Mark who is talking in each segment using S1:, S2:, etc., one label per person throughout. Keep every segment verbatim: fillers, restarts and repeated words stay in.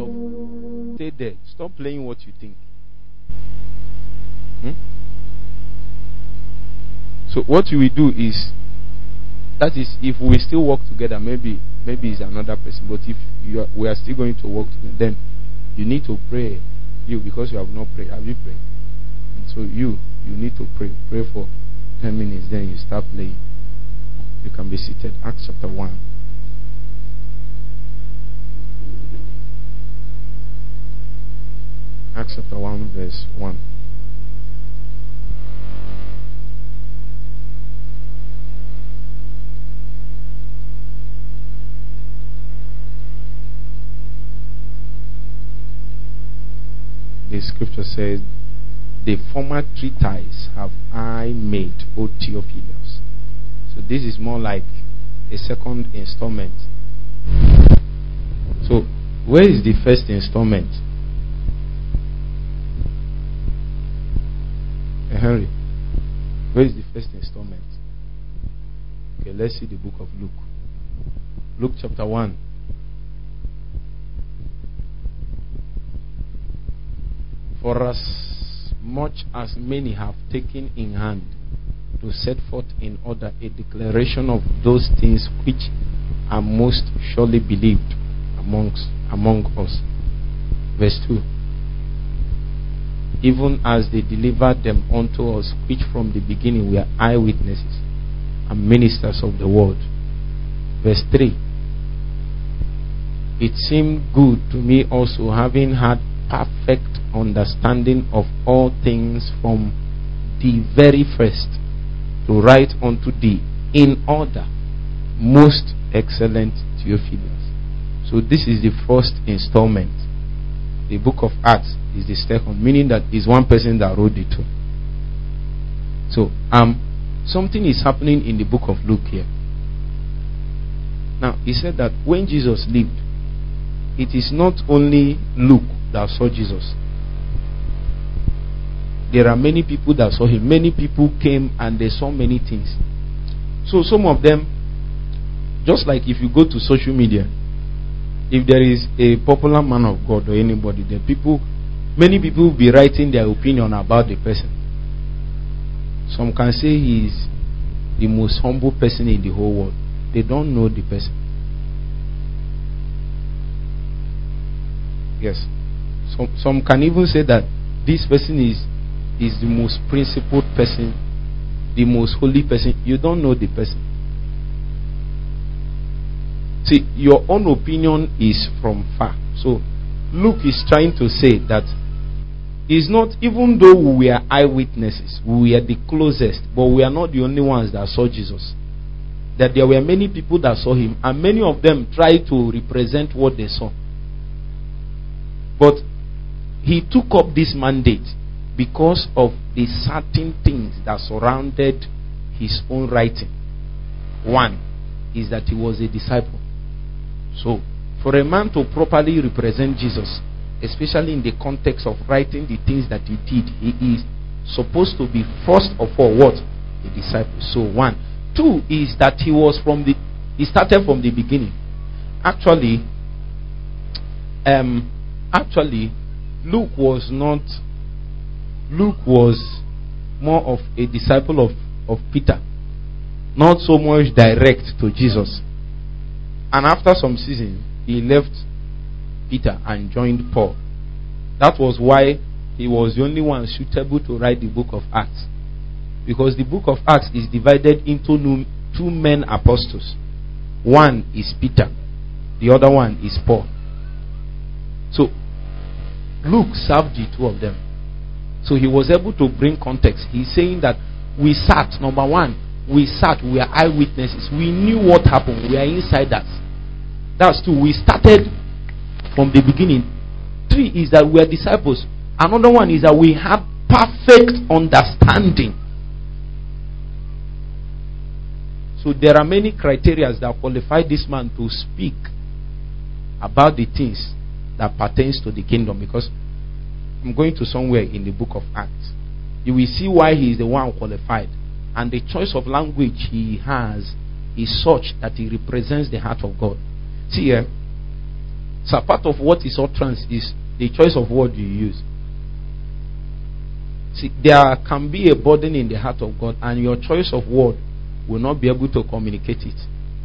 S1: of stay there. Stop playing what you think. Hmm? So what you will do is, that is, if we still work together, maybe maybe it's another person. But if you are, we are still going to work together, then you need to pray. You, because you have not prayed. Have you prayed? And so you you need to pray. Pray for ten minutes. Then you start playing. You can be seated. Acts chapter one. Acts chapter one, verse one. The scripture says, the former treatise have I made, O Theophilus. So this is more like a second installment. So where is the first installment? Uh, Henry, where is the first installment? Okay, let's see the book of Luke. Luke chapter one. For as much as many have taken in hand to set forth in order a declaration of those things which are most surely believed amongst among us. Verse two. Even as they delivered them unto us, which from the beginning were eyewitnesses and ministers of the word. Verse three. It seemed good to me also, having had perfect understanding of all things from the very first, to write unto thee in order, most excellent Theophilus. So this is the first installment. The book of Acts is the second, meaning that it's one person that wrote the two. So um something is happening in the book of Luke here. Now he said that when Jesus lived, it is not only Luke that saw Jesus. There are many people that saw him. Many people came and they saw many things. So some of them, just like if you go to social media, if there is a popular man of God or anybody, the people, many people will be writing their opinion about the person. Some can say he is the most humble person in the whole world. They don't know the person. Yes. Some some can even say that this person is is the most principled person, the most holy person. You don't know the person. See, your own opinion is from far. So Luke is trying to say that it's not, even though we are eyewitnesses, we are the closest, but we are not the only ones that saw Jesus. That there were many people that saw him, and many of them tried to represent what they saw. But he took up this mandate because of the certain things that surrounded his own writing. One is that he was a disciple. So, for a man to properly represent Jesus, especially in the context of writing the things that he did, he is supposed to be first of all what? A disciple. So, one. Two is that he was from the, he started from the beginning. Actually, um, actually, Luke was not, Luke was more of a disciple of, of Peter. Not so much direct to Jesus. And after some season, he left Peter and joined Paul. That was why he was the only one suitable to write the book of Acts. Because the book of Acts is divided into two men apostles. One is Peter. The other one is Paul. So, Luke served the two of them. So he was able to bring context. He's saying that we sat, number one, we sat, we are eyewitnesses. We knew what happened. We are insiders. That's two. We started from the beginning. Three is that we are disciples. Another one is that we have perfect understanding. So there are many criteria that qualify this man to speak about the things that pertains to the kingdom. Because I'm going to somewhere in the book of Acts. You will see why he is the one qualified. And the choice of language he has is such that he represents the heart of God. See here, So part of what is utterance is the choice of word you use. See, there can be a burden in the heart of God, and your choice of word will not be able to communicate it.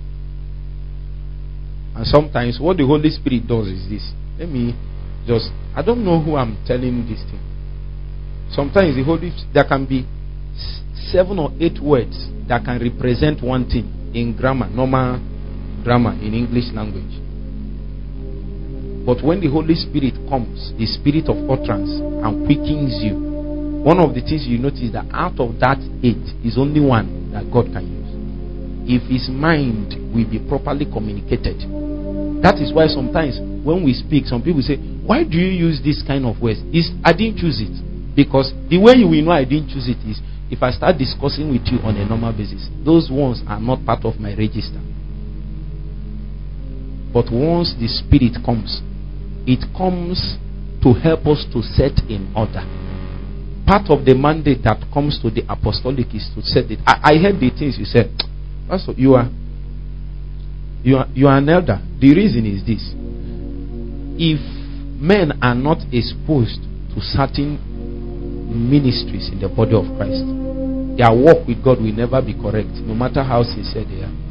S1: And sometimes what the Holy Spirit does is this. Let me just, I don't know who I'm telling this thing. Sometimes the Holy, there can be seven or eight words that can represent one thing in grammar, normal grammar in English language. But when the Holy Spirit comes, the spirit of utterance, and quickens you, one of the things you notice that out of that eight is only one that God can use. If his mind will be properly communicated. That is why sometimes when we speak, some people say, why do you use this kind of words? It's, I didn't choose it. Because the way you will know I didn't choose it is if I start discussing with you on a normal basis. Those ones are not part of my register. But once the Spirit comes, it comes to help us to set in order. Part of the mandate that comes to the apostolic is to set it. I, I heard the things you said. Pastor, you are you are you are an elder. The reason is this: if men are not exposed to certain ministries in the body of Christ, their work with God will never be correct, no matter how sincere they are.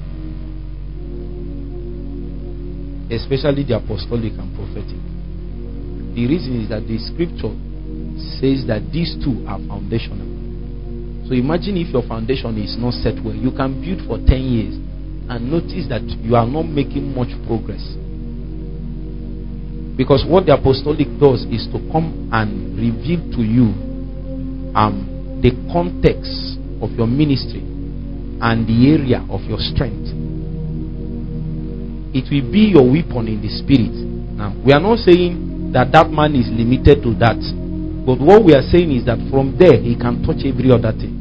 S1: Especially the apostolic and prophetic. The reason is that the scripture says that these two are foundational. So imagine if your foundation is not set well. You can build for ten years and notice that you are not making much progress. Because what the apostolic does is to come and reveal to you um, the context of your ministry and the area of your strength. It will be your weapon in the spirit. Now, we are not saying that that man is limited to that. But what we are saying is that from there, he can touch every other thing.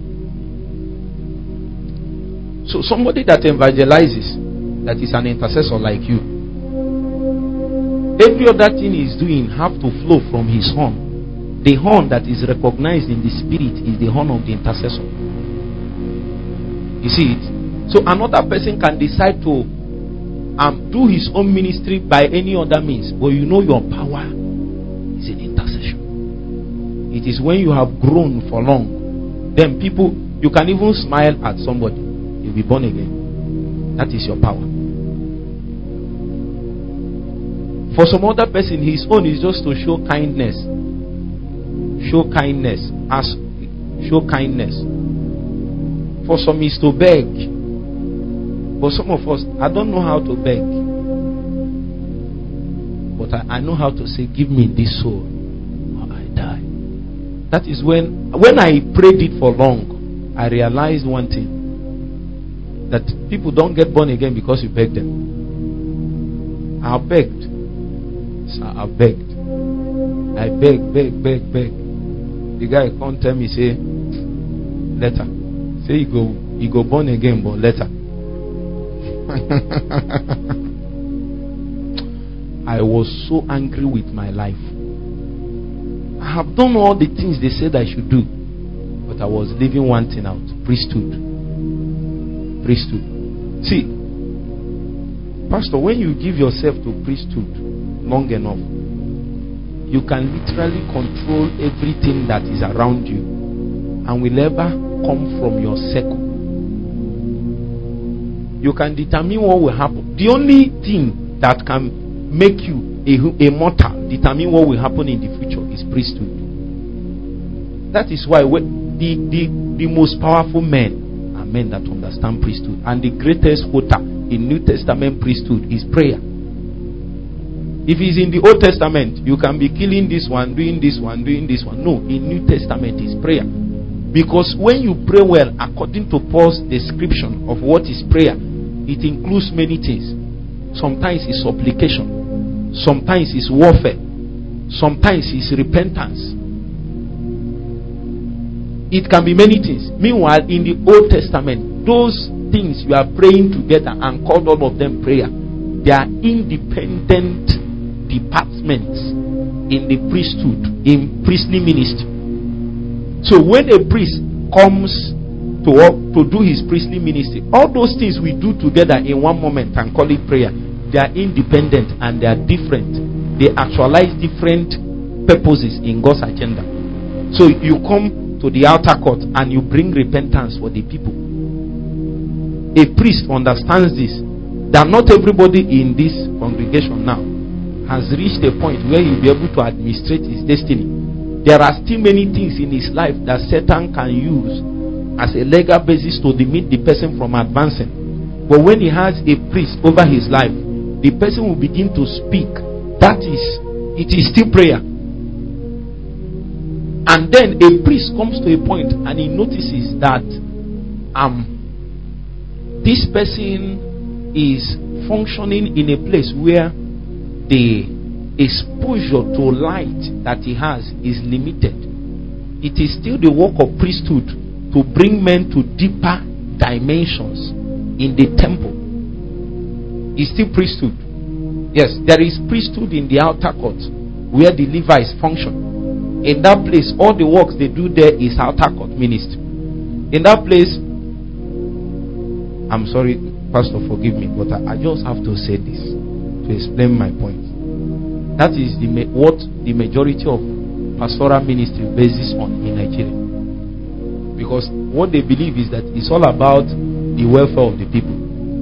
S1: So somebody that evangelizes, that is an intercessor like you, every other thing he's doing have to flow from his horn. The horn that is recognized in the spirit is the horn of the intercessor. You see it? So another person can decide to um, do his own ministry by any other means, but you know your power is in intercession. It is when you have grown for long, then people, you can even smile at somebody, you'll be born again. That is your power. For some other person, his own is just to show kindness. Show kindness. Ask, show kindness. For some is to beg. For some of us, I don't know how to beg. But I, I know how to say, give me this soul or I die. That is when, when I prayed it for long, I realized one thing. That people don't get born again because you beg them. I begged. So I begged. I beg, beg, beg, beg. The guy come tell me, say, later. Say he go, he go born again, but later. I was so angry with my life. I have done all the things they said I should do, but I was leaving one thing out: priesthood. Priesthood. See, Pastor, when you give yourself to priesthood long enough, you can literally control everything that is around you and will ever come from your circle. You can determine what will happen. The only thing that can make you a, a mortal, determine what will happen in the future, is priesthood. That is why when the, the, the most powerful men are men that understand priesthood. And the greatest quota in New Testament priesthood is prayer. If it's in the Old Testament, you can be killing this one, doing this one, doing this one. No, in New Testament is prayer. Because when you pray well, according to Paul's description of what is prayer, it includes many things. Sometimes it's supplication. Sometimes it's warfare. Sometimes it's repentance. It can be many things. Meanwhile, in the Old Testament, those things you are praying together and called all of them prayer, they are independent departments in the priesthood, in priestly ministry. So when a priest comes to, to do his priestly ministry, all those things we do together in one moment and call it prayer, they are independent and they are different. They actualize different purposes in God's agenda. So you come to the outer court and you bring repentance for the people. A priest understands this, that not everybody in this congregation now has reached a point where he'll be able to administrate his destiny. There are still many things in his life that Satan can use as a legal basis to limit the person from advancing. But when he has a priest over his life, the person will begin to speak. That is, it is still prayer. And then a priest comes to a point and he notices that um this person is functioning in a place where the exposure to light that he has is limited. It is still the work of priesthood to bring men to deeper dimensions in the temple. It's still priesthood. Yes, there is priesthood in the outer court where the Levites function. In that place, all the works they do there is outer court ministry. In that place, I'm sorry, Pastor, forgive me, but I, I just have to say this to explain my point. That is the what the majority of pastoral ministry bases on in Nigeria. Because what they believe is that it's all about the welfare of the people.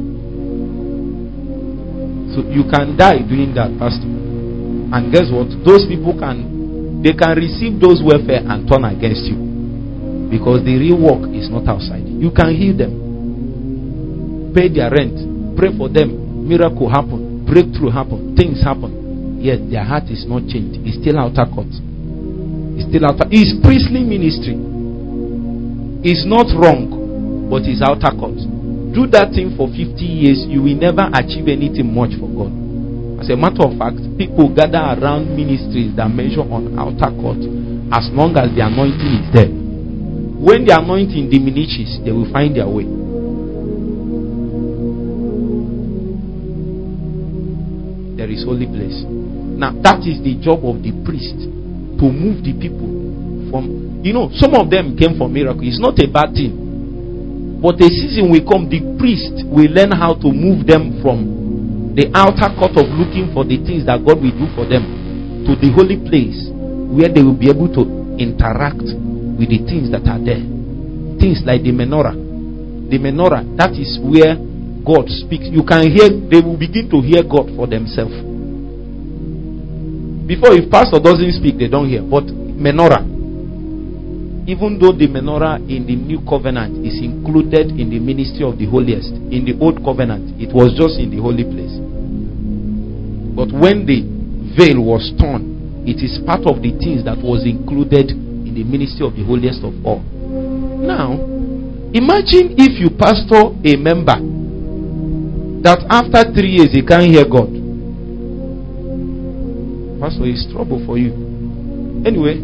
S1: So you can die doing that, Pastor. And guess what? Those people can, they can receive those welfare and turn against you. Because the real work is not outside. You can heal them. Pay their rent. Pray for them. Miracle happen. Breakthrough happen. Things happen. Yet their heart is not changed. It's still outer court. It's still outer. It's priestly ministry. It's not wrong, but it's outer court. Do that thing for fifty years, you will never achieve anything much for God. As a matter of fact, people gather around ministries that measure on outer court as long as the anointing is there. When the anointing diminishes, they will find their way. There is holy place. Now, that is the job of the priest, to move the people from, you know, some of them came for miracle. It's not a bad thing. But a season will come, the priest will learn how to move them from the outer court of looking for the things that God will do for them to the holy place where they will be able to interact with the things that are there. Things like the menorah. The menorah, that is where God speaks. You can hear, they will begin to hear God for themselves. Before, if pastor doesn't speak, they don't hear. But menorah, even though the menorah in the new covenant is included in the ministry of the holiest, in the old covenant it was just in the holy place. But when the veil was torn, it is part of the things that was included in the ministry of the holiest of all. Now, imagine if you pastor a member that after three years he can't hear God. Pastor, it's trouble for you. Anyway,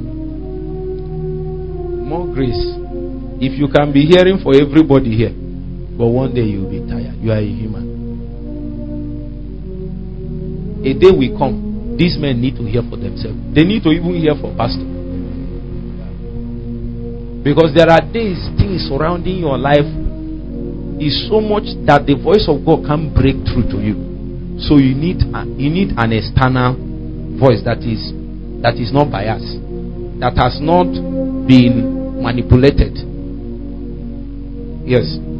S1: more grace. If you can be hearing for everybody here, but one day you'll be tired. You are a human. A day will come, these men need to hear for themselves. They need to even hear for pastor. Because there are days, things surrounding your life is so much that the voice of God can't break through to you. So you need a, you need an external voice that is that is not biased, that has not been manipulated. Yes.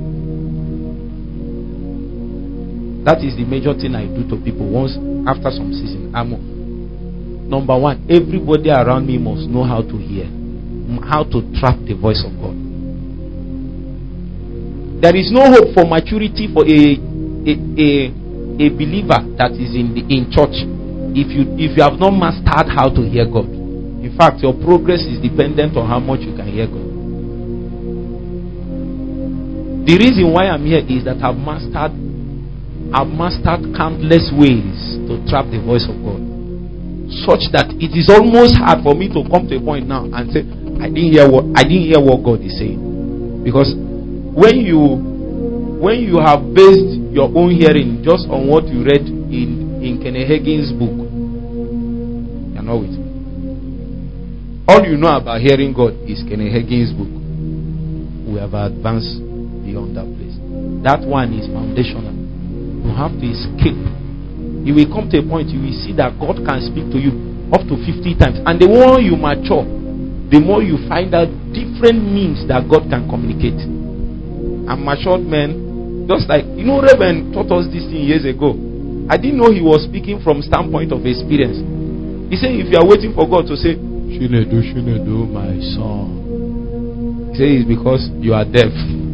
S1: That is the major thing I do to people once after some season. I'm, number one, everybody around me must know how to hear, how to trap the voice of God. There is no hope for maturity for a a, a, a believer that is in the in church if you if you have not mastered how to hear God. In fact, your progress is dependent on how much you can hear God. The reason why I'm here is that I've mastered I've mastered countless ways to trap the voice of God, such that it is almost hard for me to come to a point now and say I didn't hear what I didn't hear what God is saying. Because when you when you have based your own hearing just on what you read in in Kenneth Hagin's book, you're not with me. All you know about hearing God is Kenneth Hagin's book. We have advanced beyond that place. That one is foundational. You have to escape you will come to a point you will see that God can speak to you up to fifty times. And the more you mature, the more you find out different means that God can communicate. And matured men, just like, you know, Reverend taught us this thing years ago. I didn't know he was speaking from standpoint of experience. He said, if you are waiting for God to say, Shinedu, Shinedu, my son, he said it's because you are deaf.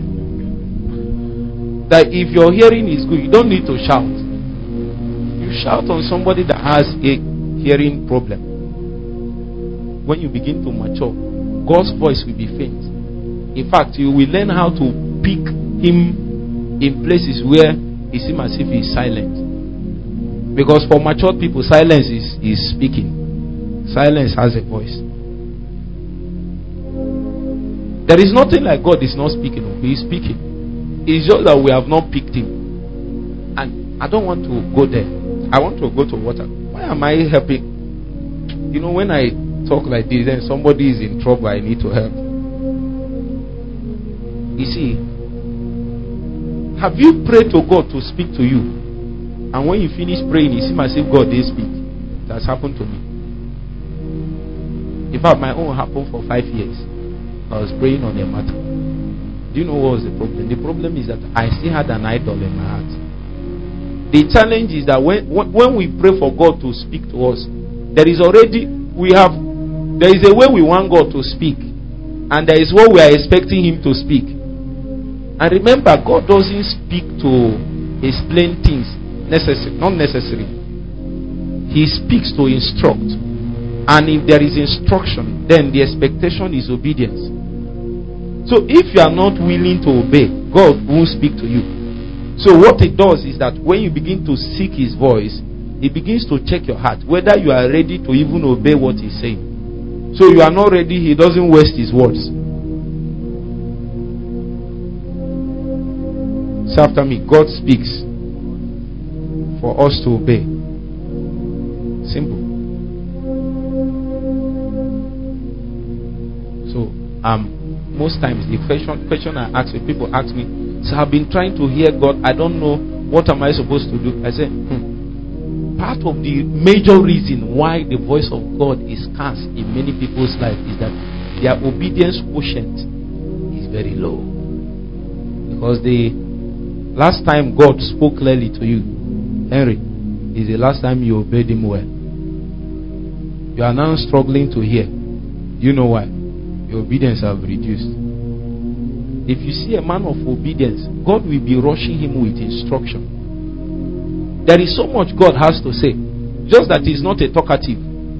S1: That if your hearing is good, you don't need to shout. You shout on somebody that has a hearing problem. When you begin to mature, God's voice will be faint. In fact, you will learn how to pick him in places where it seems as if he's silent. Because for matured people, silence is, is speaking. Silence has a voice. There is nothing like God is not speaking. He is speaking. It's just that we have not picked him. And I don't want to go there. I want to go to water. Why am I helping? You know, when I talk like this, then somebody is in trouble, I need to help. You see, have you prayed to God to speak to you? And when you finish praying, it seems as if God didn't speak. It has happened to me. In fact, my own happened for five years. I was praying on a matter. Do you know what was the problem? The problem is that I still had an idol in my heart. The challenge is that when, when we pray for God to speak to us, there is already, we have, there is a way we want God to speak. And there is what we are expecting him to speak. And remember, God doesn't speak to explain things. Necessary, not necessary. He speaks to instruct. And if there is instruction, then the expectation is obedience. So if you are not willing to obey, God won't speak to you. So what it does is that when you begin to seek his voice, he begins to check your heart, whether you are ready to even obey what he's saying. So you are not ready, he doesn't waste his words. Say after me, God speaks for us to obey. Simple. So, um, most times the question, question I ask, when people ask me, so I've been trying to hear God, I don't know, what am I supposed to do? I say, hmm. Part of the major reason why the voice of God is scarce in many people's life is that their obedience quotient is very low. Because the last time God spoke clearly to you, Henry, is the last time you obeyed him well. You are now struggling to hear. You know why? Your obedience have reduced. If you see a man of obedience, God will be rushing him with instruction. There is so much God has to say, just that he's not a talkative.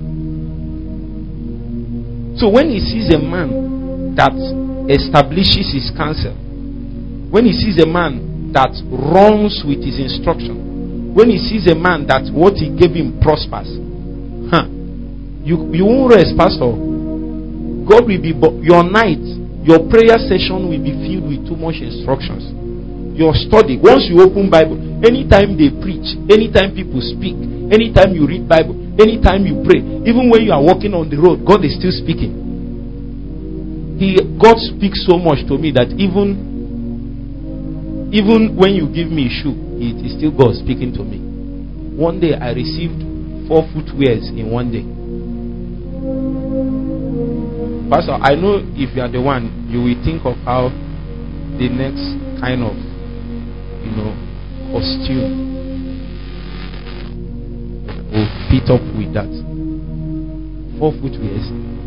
S1: So when he sees a man that establishes his counsel, when he sees a man that runs with his instruction, when he sees a man that what he gave him prospers, huh, you, you won't rest, Pastor. God will be, your night, your prayer session will be filled with too much instructions. Your study, once you open Bible, anytime they preach, anytime people speak, anytime you read Bible, anytime you pray, even when you are walking on the road, God is still speaking. He, God speaks so much to me that even Even when you give me a shoe, it is still God speaking to me. One day I received four footwears in one day. Pastor, I know if you are the one, you will think of how the next kind of, you know, costume will fit up with that. Four footwears.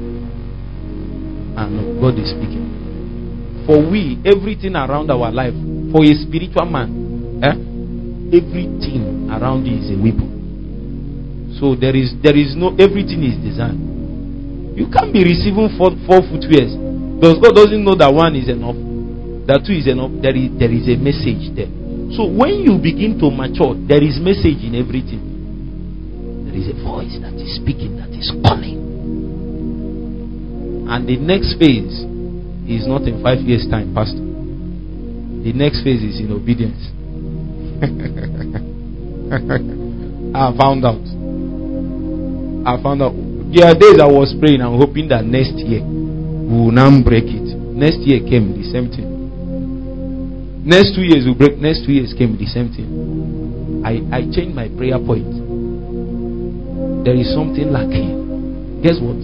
S1: And God is speaking. For we, everything around our life, for a spiritual man, eh, everything around you is a weapon. So there is there is no, everything is designed. You can't be receiving four, four footwears. Because God doesn't know that one is enough, that two is enough. There is there is a message there. So when you begin to mature, there is message in everything. There is a voice that is speaking, that is calling. And the next phase is not in five years' time, Pastor. The next phase is in obedience. I found out. I found out. There are days I was praying and hoping that next year we will now break it. Next year came the same thing. Next two years we break. Next two years came the same thing. I, I changed my prayer point. There is something lacking. Guess what?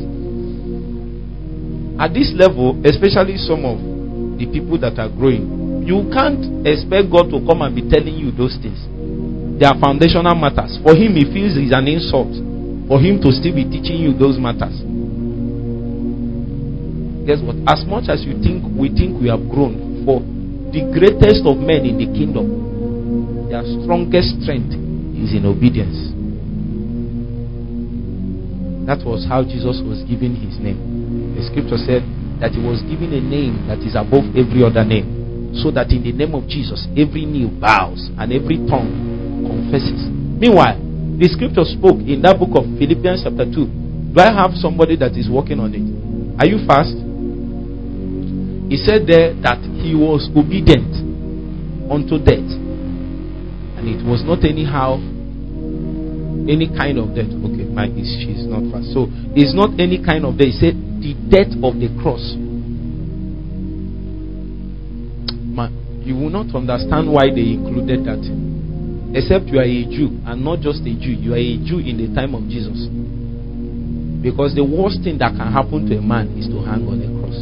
S1: At this level, especially some of the people that are growing, you can't expect God to come and be telling you those things. They are foundational matters. For him, he feels it's an insult for him to still be teaching you those matters. Guess what? As much as you think we think we have grown, for the greatest of men in the kingdom, their strongest strength is in obedience. That was how Jesus was given his name. The scripture said that he was given a name that is above every other name, so that in the name of Jesus every knee bows and every tongue confesses. Meanwhile, the scripture spoke in that book of Philippians chapter two. Do I have somebody that is working on it? Are you fast? He said there that he was obedient unto death, and it was not anyhow any kind of death. Okay, my she's not fast, so it's not any kind of death. He said the death of the cross. Man, you will not understand why they included that, except you are a Jew, and not just a Jew. You are a Jew in the time of Jesus, because the worst thing that can happen to a man is to hang on a cross.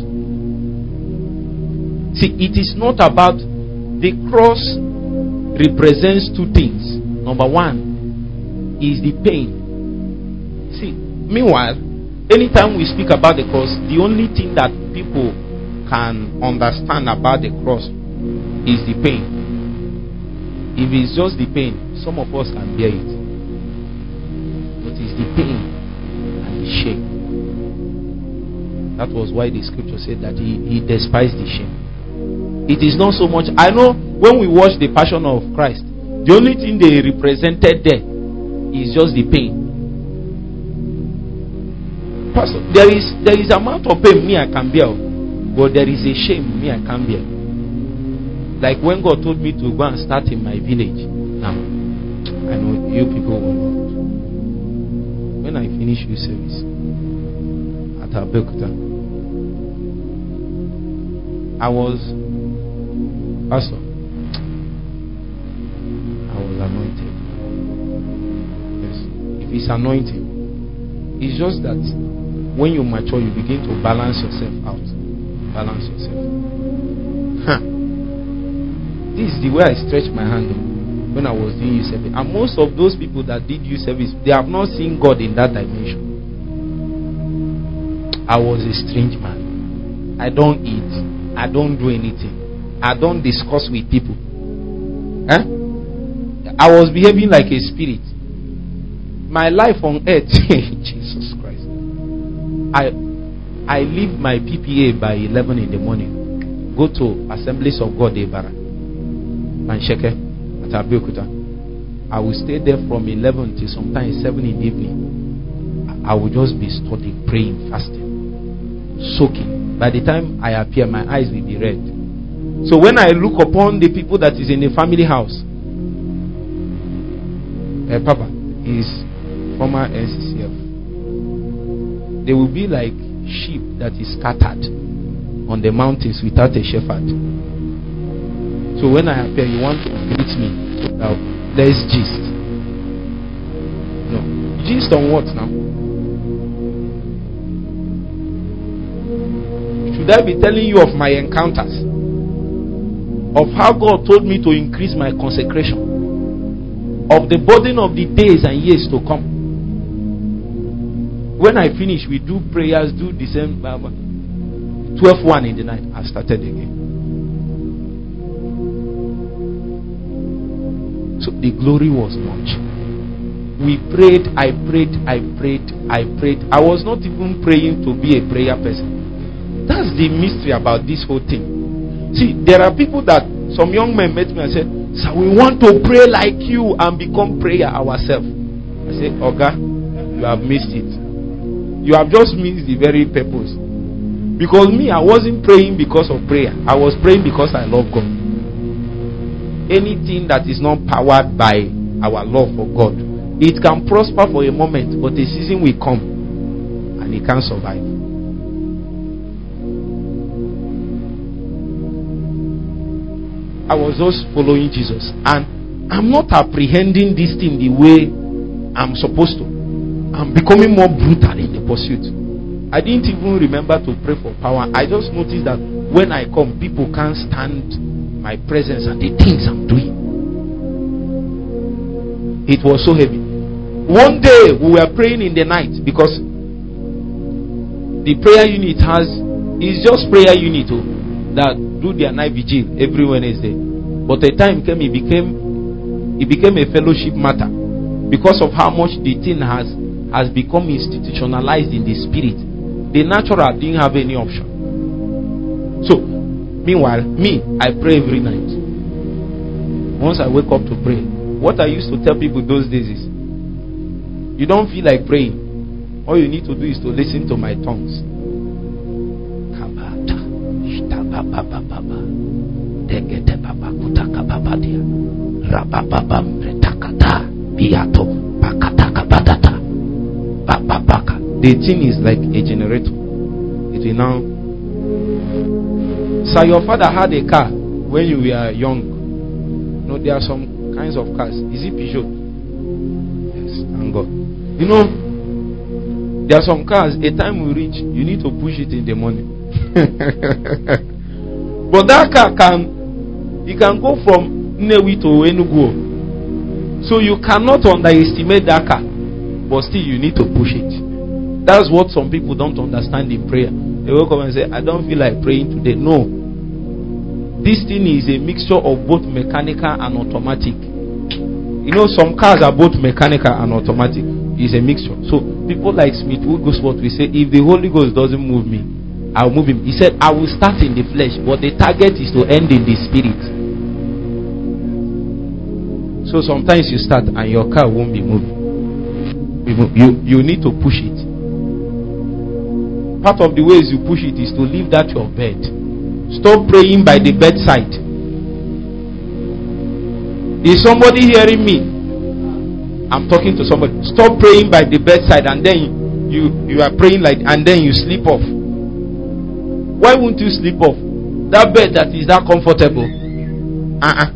S1: See, it is not about the cross. Represents two things. Number one is the pain. See, meanwhile, anytime we speak about the cross, the only thing that people can understand about the cross is the pain. If it's just the pain, some of us can bear it. But it's the pain and the shame. That was why the scripture said that he, he despised the shame. It is not so much. I know when we watch the Passion of Christ, the only thing they represented there is just the pain. Pastor, there is there is amount of pain me I can bear, but there is a shame me I can't bear. Like when God told me to go and start in my village. Now, I know you people will not. When I finish your service at Abeokuta, I was Pastor, I was anointed. Yes. If it's anointing, it's just that when you mature, you begin to balance yourself out. Balance yourself. Huh. This is the way I stretched my hand when I was doing youth service. And most of those people that did youth service, they have not seen God in that dimension. I was a strange man. I don't eat. I don't do anything. I don't discuss with people. Eh? I was behaving like a spirit. My life on earth, Jesus Christ. I I leave my P P A by eleven in the morning. Go to Assemblies of God, Ebara, Mansheke, at Abeokuta. I will stay there from eleven till sometimes seven in the evening. I will just be studying, praying, fasting, soaking. By the time I appear, my eyes will be red. So when I look upon the people that is in the family house, uh, Papa is former N C C F. They will be like sheep that is scattered on the mountains without a shepherd. So when I appear, you want to greet me. Now, let's gist. No. Gist on what now? Should I be telling you of my encounters? Of how God told me to increase my consecration, of the burden of the days and years to come. When I finish, we do prayers, do the same. twelve one in the night, I started again. So the glory was much. We prayed, I prayed, I prayed, I prayed. I was not even praying to be a prayer person. That's the mystery about this whole thing. See, there are people that some young men met me and said, "Sir, we want to pray like you and become prayer ourselves." I said, "Oga, you have missed it. You have just missed the very purpose. Because me, I wasn't praying because of prayer. I was praying because I love God. Anything that is not powered by our love for God, it can prosper for a moment, but a season will come and it can't survive." I was just following Jesus, and I'm not apprehending this thing the way I'm supposed to. I'm becoming more brutal in the pursuit. I didn't even remember to pray for power. I just noticed that when I come, people can't stand my presence and the things I'm doing. It was so heavy. One day we were praying in the night because the prayer unit has, it's just prayer unit oh, that do their night vigil every Wednesday. But a time came, it became it became a fellowship matter because of how much the thing has has become institutionalized in the spirit. The natural didn't have any option. So, meanwhile, me, I pray every night. Once I wake up to pray, what I used to tell people those days is, you don't feel like praying. All you need to do is to listen to my tongues. The thing is like a generator. It will now. So your father had a car when you were young. You know, there are some kinds of cars. Is it Peugeot? Yes, thank God. You know, there are some cars, a time will reach, you need to push it in the morning. But that car can, it can go from Nnewi to Enugu. So you cannot underestimate that car. But still you need to push it. That's what some people don't understand in prayer. They will come and say, I don't feel like praying today. No. This thing is a mixture of both mechanical and automatic. You know, some cars are both mechanical and automatic. It's a mixture. So people like Smith Wigglesworth will say, if the Holy Ghost doesn't move me, I'll move him. He said, I will start in the flesh, but the target is to end in the spirit. So sometimes you start and your car won't be moving. You, you need to push it. Part of the ways you push it is to leave that your bed. Stop praying by the bedside. Is somebody hearing me? I'm talking to somebody. Stop praying by the bedside and then you, you are praying like, and then you sleep off. Why won't you sleep off? That bed that is that comfortable. Uh-uh.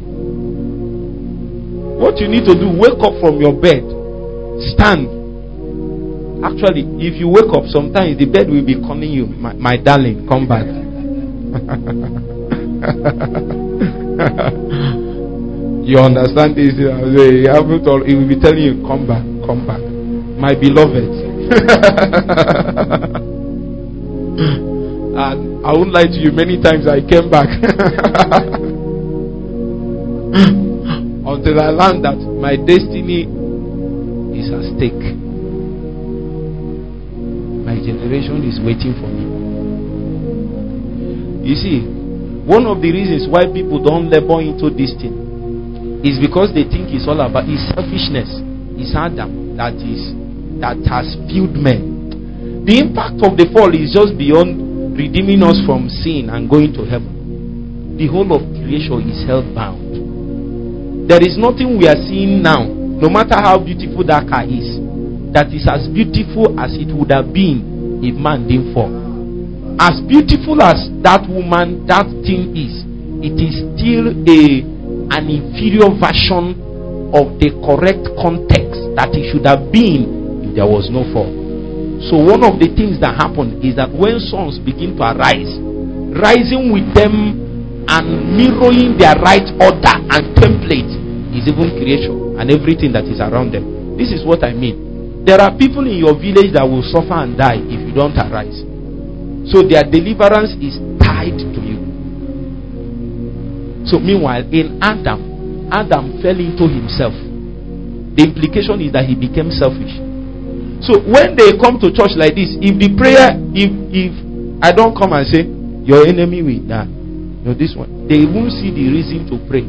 S1: What you need to do, wake up from your bed. Stand. Actually, if you wake up, sometimes the bed will be calling you, my, my darling, come back. You understand this? You haven't told, it will be telling you, come back, come back. My beloved. And I won't lie to you, many times I came back. Until I learned that my destiny is at stake. My generation is waiting for me. You see, one of the reasons why people don't labor into this thing is because they think it's all about it's selfishness. It's Adam that is that has filled men. The impact of the fall is just beyond redeeming us from sin and going to heaven. The whole of creation is held bound. There is nothing we are seeing now, no matter how beautiful that car is, that is as beautiful as it would have been if man didn't fall. As beautiful as that woman, that thing is, it is still a an inferior version of the correct context that it should have been if there was no fall. So one of the things that happen is that when sons begin to arise, rising with them and mirroring their right order and template is even creation and everything that is around them. This is what I mean. There are people in your village that will suffer and die if you don't arise. So their deliverance is tied to you. So meanwhile, in Adam, Adam fell into himself. The implication is that he became selfish. So when they come to church like this, if the prayer, if if I don't come and say, your enemy will die, you know, this one, they won't see the reason to pray.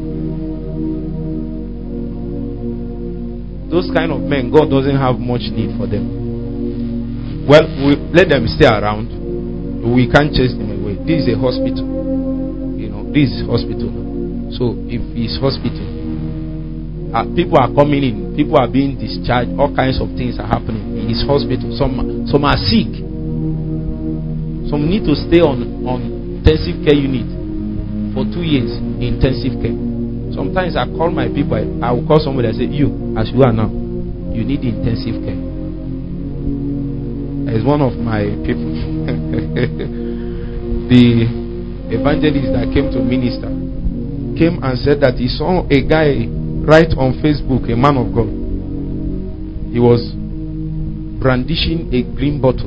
S1: Those kind of men, God doesn't have much need for them. Well, we let them stay around. We can't chase them away. This is a hospital. You know, this is hospital. So if it's hospital, uh, people are coming in, people are being discharged, all kinds of things are happening in his hospital. Some some are sick. Some need to stay on, on intensive care unit for two years in intensive care. Sometimes I call my people, I, I will call somebody and say, you, as you are now, you need intensive care. As one of my people, the evangelist that came to minister, came and said that he saw a guy write on Facebook, a man of God. He was brandishing a green bottle.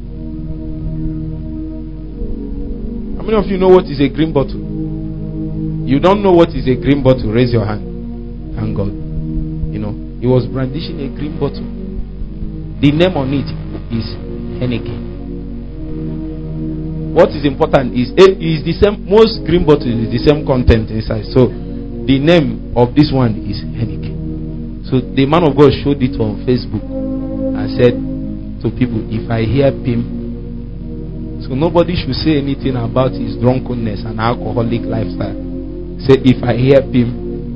S1: How many of you know what is a green bottle? You don't know what is a green bottle? Raise your hand. Thank God. You know, he was brandishing a green bottle. The name on it is Heineken. What is important is is the same. Most green bottles is the same content inside. So the name of this one is Heineken. So the man of God showed it on Facebook and said to people, if I hear him, so nobody should say anything about his drunkenness and alcoholic lifestyle. Say, if I hear him.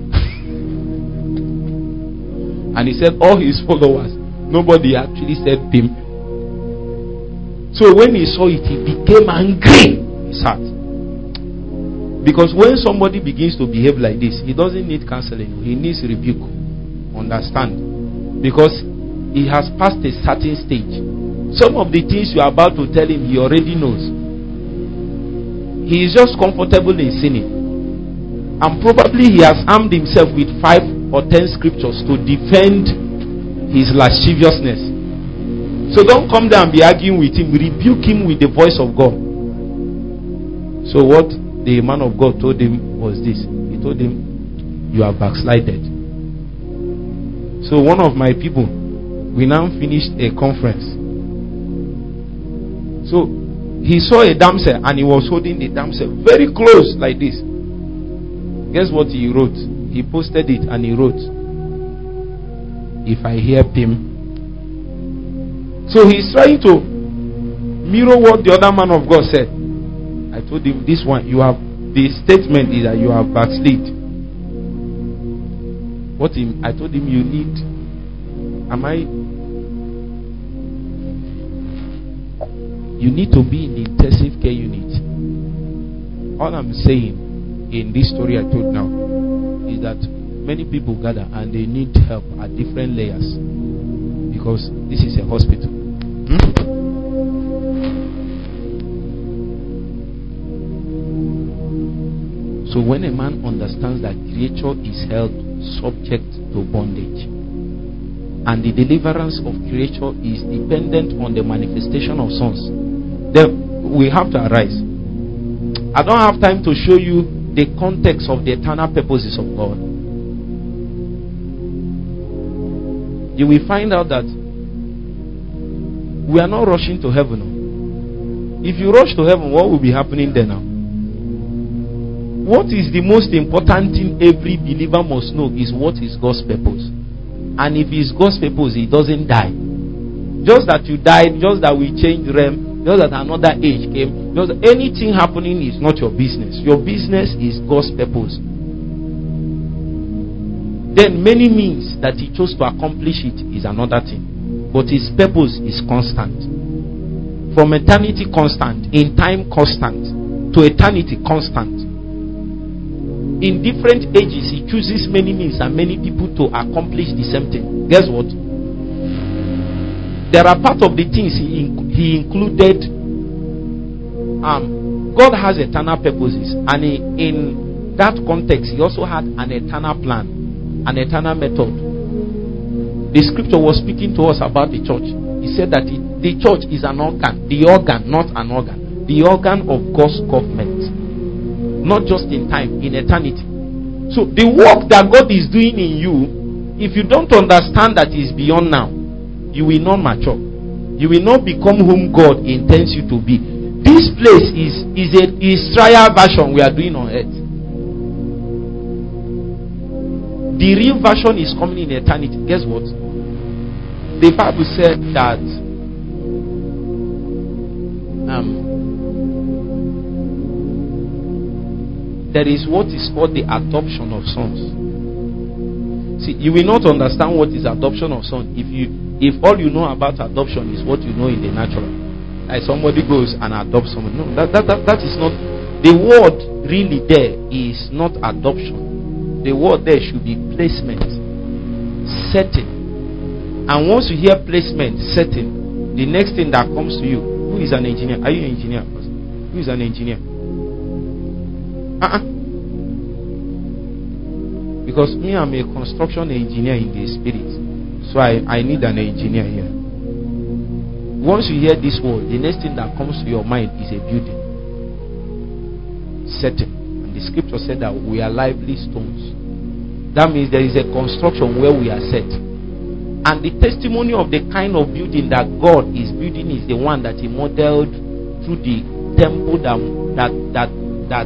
S1: And he said all his followers, nobody actually said him. So when he saw it, he became angry. His heart. Because when somebody begins to behave like this, he doesn't need counseling. He needs rebuke. Understand? Because he has passed a certain stage. Some of the things you are about to tell him, he already knows. He is just comfortable in sinning. And probably he has armed himself with five or ten scriptures to defend his lasciviousness. So don't come down and be arguing with him. Rebuke him with the voice of God. So what the man of God told him was this. He told him, you are backslided. So one of my people, we now finished a conference. So he saw a damsel and he was holding the damsel very close like this. Guess what he wrote? He posted it and he wrote, if I hear him. So he's trying to mirror what the other man of God said. I told him, this one, you have, the statement is that you have backslid. What him, I told him, you need, am I, you need to be in the intensive care unit. All I'm saying in this story I told now is that many people gather and they need help at different layers because this is a hospital. Hmm? So when a man understands that creature is held subject to bondage and the deliverance of creature is dependent on the manifestation of sons, then we have to arise. I don't have time to show you the context of the eternal purposes of God. You will find out that we are not rushing to heaven. If you rush to heaven, what will be happening there now? What is the most important thing every believer must know is what is God's purpose. And if it's God's purpose, he doesn't die. Just that you died, just that we changed realm, just that another age came, just anything happening is not your business. Your business is God's purpose. Then many means that he chose to accomplish it is another thing. But his purpose is constant. From eternity constant, in time constant, to eternity constant. In different ages, he chooses many means and many people to accomplish the same thing. Guess what? There are part of the things he, he included. Um, God has eternal purposes, and he, in that context, he also had an eternal plan, an eternal method. The scripture was speaking to us about the church. He said that it, the church is an organ, the organ, not an organ, the organ of God's government, not just in time, in eternity. So the work that God is doing in you, if you don't understand that is beyond now, you will not mature. You will not become whom God intends you to be. This place is is a is trial version we are doing on earth. The real version is coming in eternity. Guess what? The Bible said that um, there is what is called the adoption of sons. See, you will not understand what is adoption of son if you if all you know about adoption is what you know in the natural. Like somebody goes and adopts someone. No, that, that, that, that is not the word really there is not adoption. The word there should be placement, setting. And once you hear placement, setting, the next thing that comes to you, who is an engineer? Are you an engineer? Who is an engineer? Uh-uh. Because me, I'm a construction engineer in the spirit. So I, I need an engineer here. Once you hear this word, the next thing that comes to your mind is a building. Setting. And the scripture said that we are lively stones. That means there is a construction where we are set. And the testimony of the kind of building that God is building is the one that He modeled through the temple that that that, that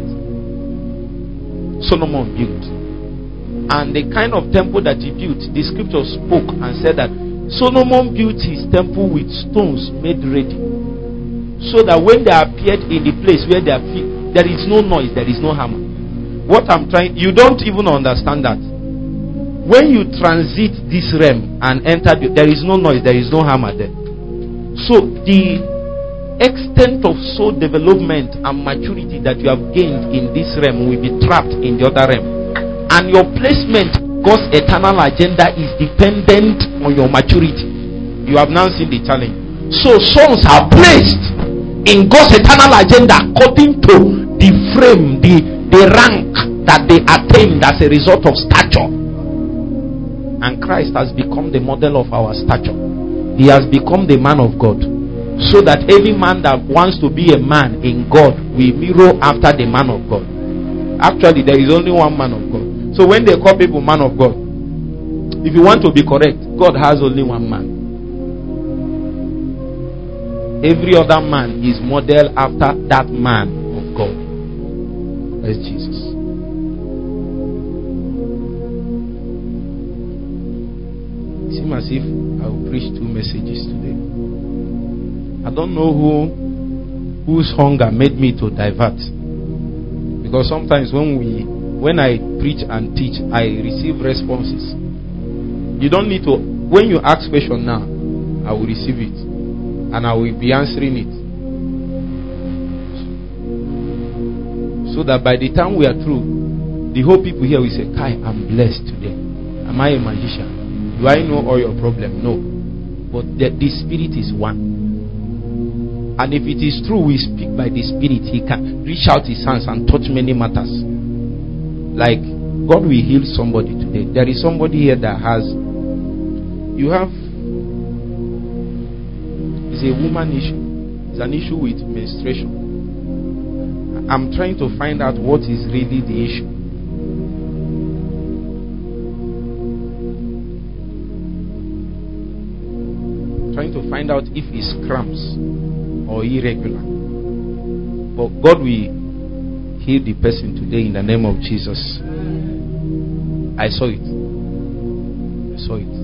S1: Solomon built. And the kind of temple that he built, the scripture spoke and said that Solomon built his temple with stones made ready, so that when they appeared in the place where they appear, there is no noise, there is no hammer. What I'm trying, you don't even understand that. When you transit this realm and enter, the, there is no noise, there is no hammer there. So the extent of soul development and maturity that you have gained in this realm will be trapped in the other realm. And your placement, God's eternal agenda, is dependent on your maturity. You have now seen the challenge. So sons are placed in God's eternal agenda according to the frame, the, the rank that they attained as a result of stature. And Christ has become the model of our stature. He has become the man of God. So that any man that wants to be a man in God will mirror after the man of God. Actually, there is only one man of God. So when they call people man of God, if you want to be correct, God has only one man. Every other man is modeled after that man of God. That's Jesus. It seems as if I will preach two messages today. I don't know who whose hunger made me to divert. Because sometimes when we when I preach and teach, I receive responses. You don't need to, when you ask question now, I will receive it and I will be answering it. So that by the time we are through, the whole people here will say, Kai, I'm blessed today. Am I a magician? Do I know all your problem? No. But the, the Spirit is one. And if it is true we speak by the Spirit, He can reach out His hands and touch many matters. Like, God will heal somebody today. There is somebody here that has, you have, it's a woman issue. It's an issue with menstruation. I'm trying to find out what is really the issue. Trying to find out if it's cramps or irregular. But God will heal the person today in the name of Jesus. I saw it. I saw it.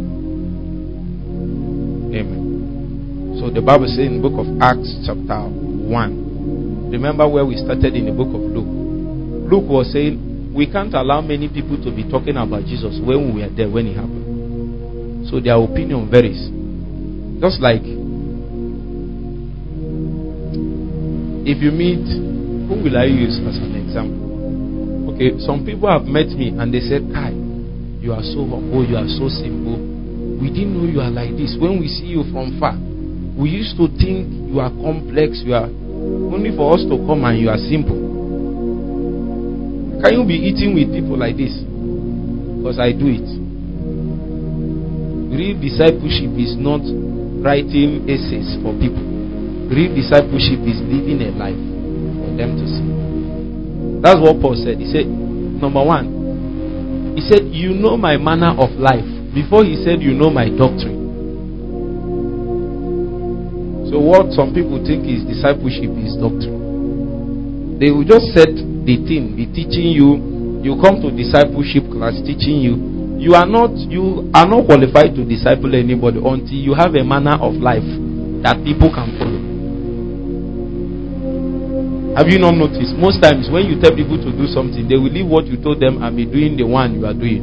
S1: Amen. So the Bible says in the book of Acts chapter one. Remember where we started in the book of Luke. Luke was saying we can't allow many people to be talking about Jesus when we were there when it happened. So their opinion varies. Just like if you meet, who will I use as an example? Okay, some people have met me and they said, Kai, you are so humble, you are so simple. We didn't know you are like this. When we see you from far, we used to think you are complex, you are only for us to come and you are simple. Can you be eating with people like this? Because I do it. Real discipleship is not writing essays for people. Real discipleship is living a life for them to see. That's what Paul said. He said, number one, he said, you know my manner of life. Before he said, you know my doctrine. So what some people think is discipleship is doctrine. They will just set the thing, be teaching you. You come to discipleship class teaching you. You are not you are not qualified to disciple anybody until you have a manner of life that people can follow. Have you not noticed? Most times when you tell people to do something, they will leave what you told them and be doing the one you are doing.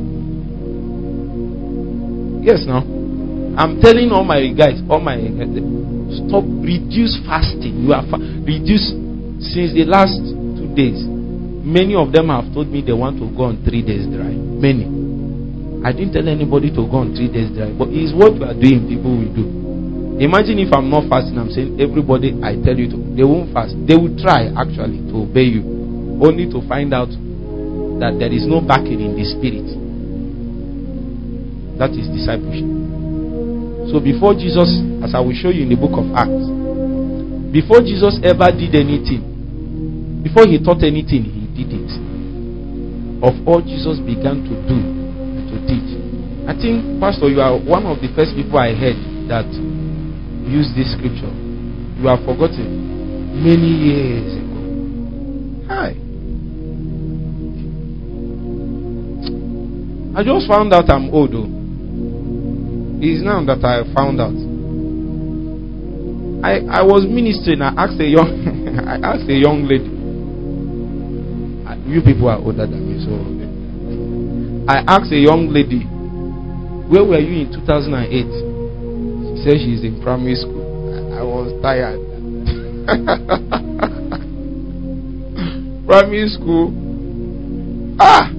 S1: Yes, now I'm telling all my guys, all my stop, reduce fasting. You are fa- reduce since the last two days. Many of them have told me they want to go on three days dry. Many. I didn't tell anybody to go on three days dry, but it's what we are doing, people will do. Imagine if I'm not fasting, I'm saying everybody I tell you to, they won't fast. They will try actually to obey you, only to find out that there is no backing in the spirit. That is discipleship. So before Jesus, as I will show you in the book of Acts, before Jesus ever did anything, before he taught anything, he did it. Of all Jesus began to do, to teach. I think, Pastor, you are one of the first people I heard that use this scripture. You have forgotten many years ago. Hi. I just found out I'm old though. It's now that I found out. I, I was ministering. I asked a young I asked a young lady. You people are older than me, so I asked a young lady, where were you in two thousand eight? She said she's in primary school. I, I was tired. Primary school. Ah!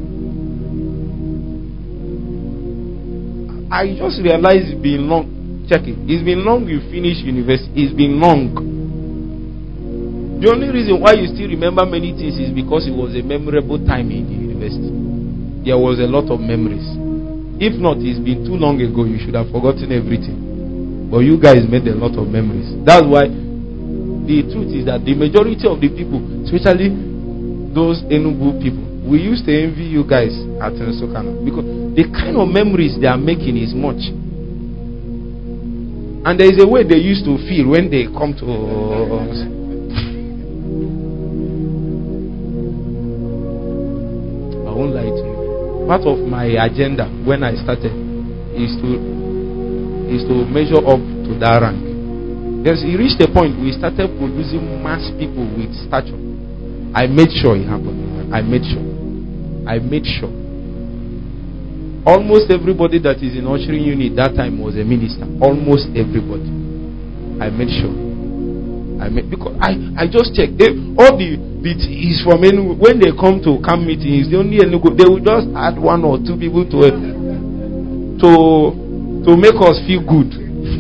S1: I just realized it's been long. Check it. It's been long you finish university. It's been long. The only reason why you still remember many things is because it was a memorable time in the university. There was a lot of memories. If not, it's been too long ago. You should have forgotten everything. But you guys made a lot of memories. That's why the truth is that the majority of the people, especially those Enugu people, we used to envy you guys at Nsukka because the kind of memories they are making is much. And there is a way they used to feel when they come to. I won't lie to you. Part of my agenda when I started is to is to measure up to that rank. Yes, it reached a point we started producing mass people with stature. I made sure it happened. I made sure. I made sure. Almost everybody that is in ushering unit that time was a minister. Almost everybody. I made sure. I made because I, I just checked. They, all the it is from Enugu. When they come to camp meetings, the only Enugu, they will just add one or two people to it to to make us feel good.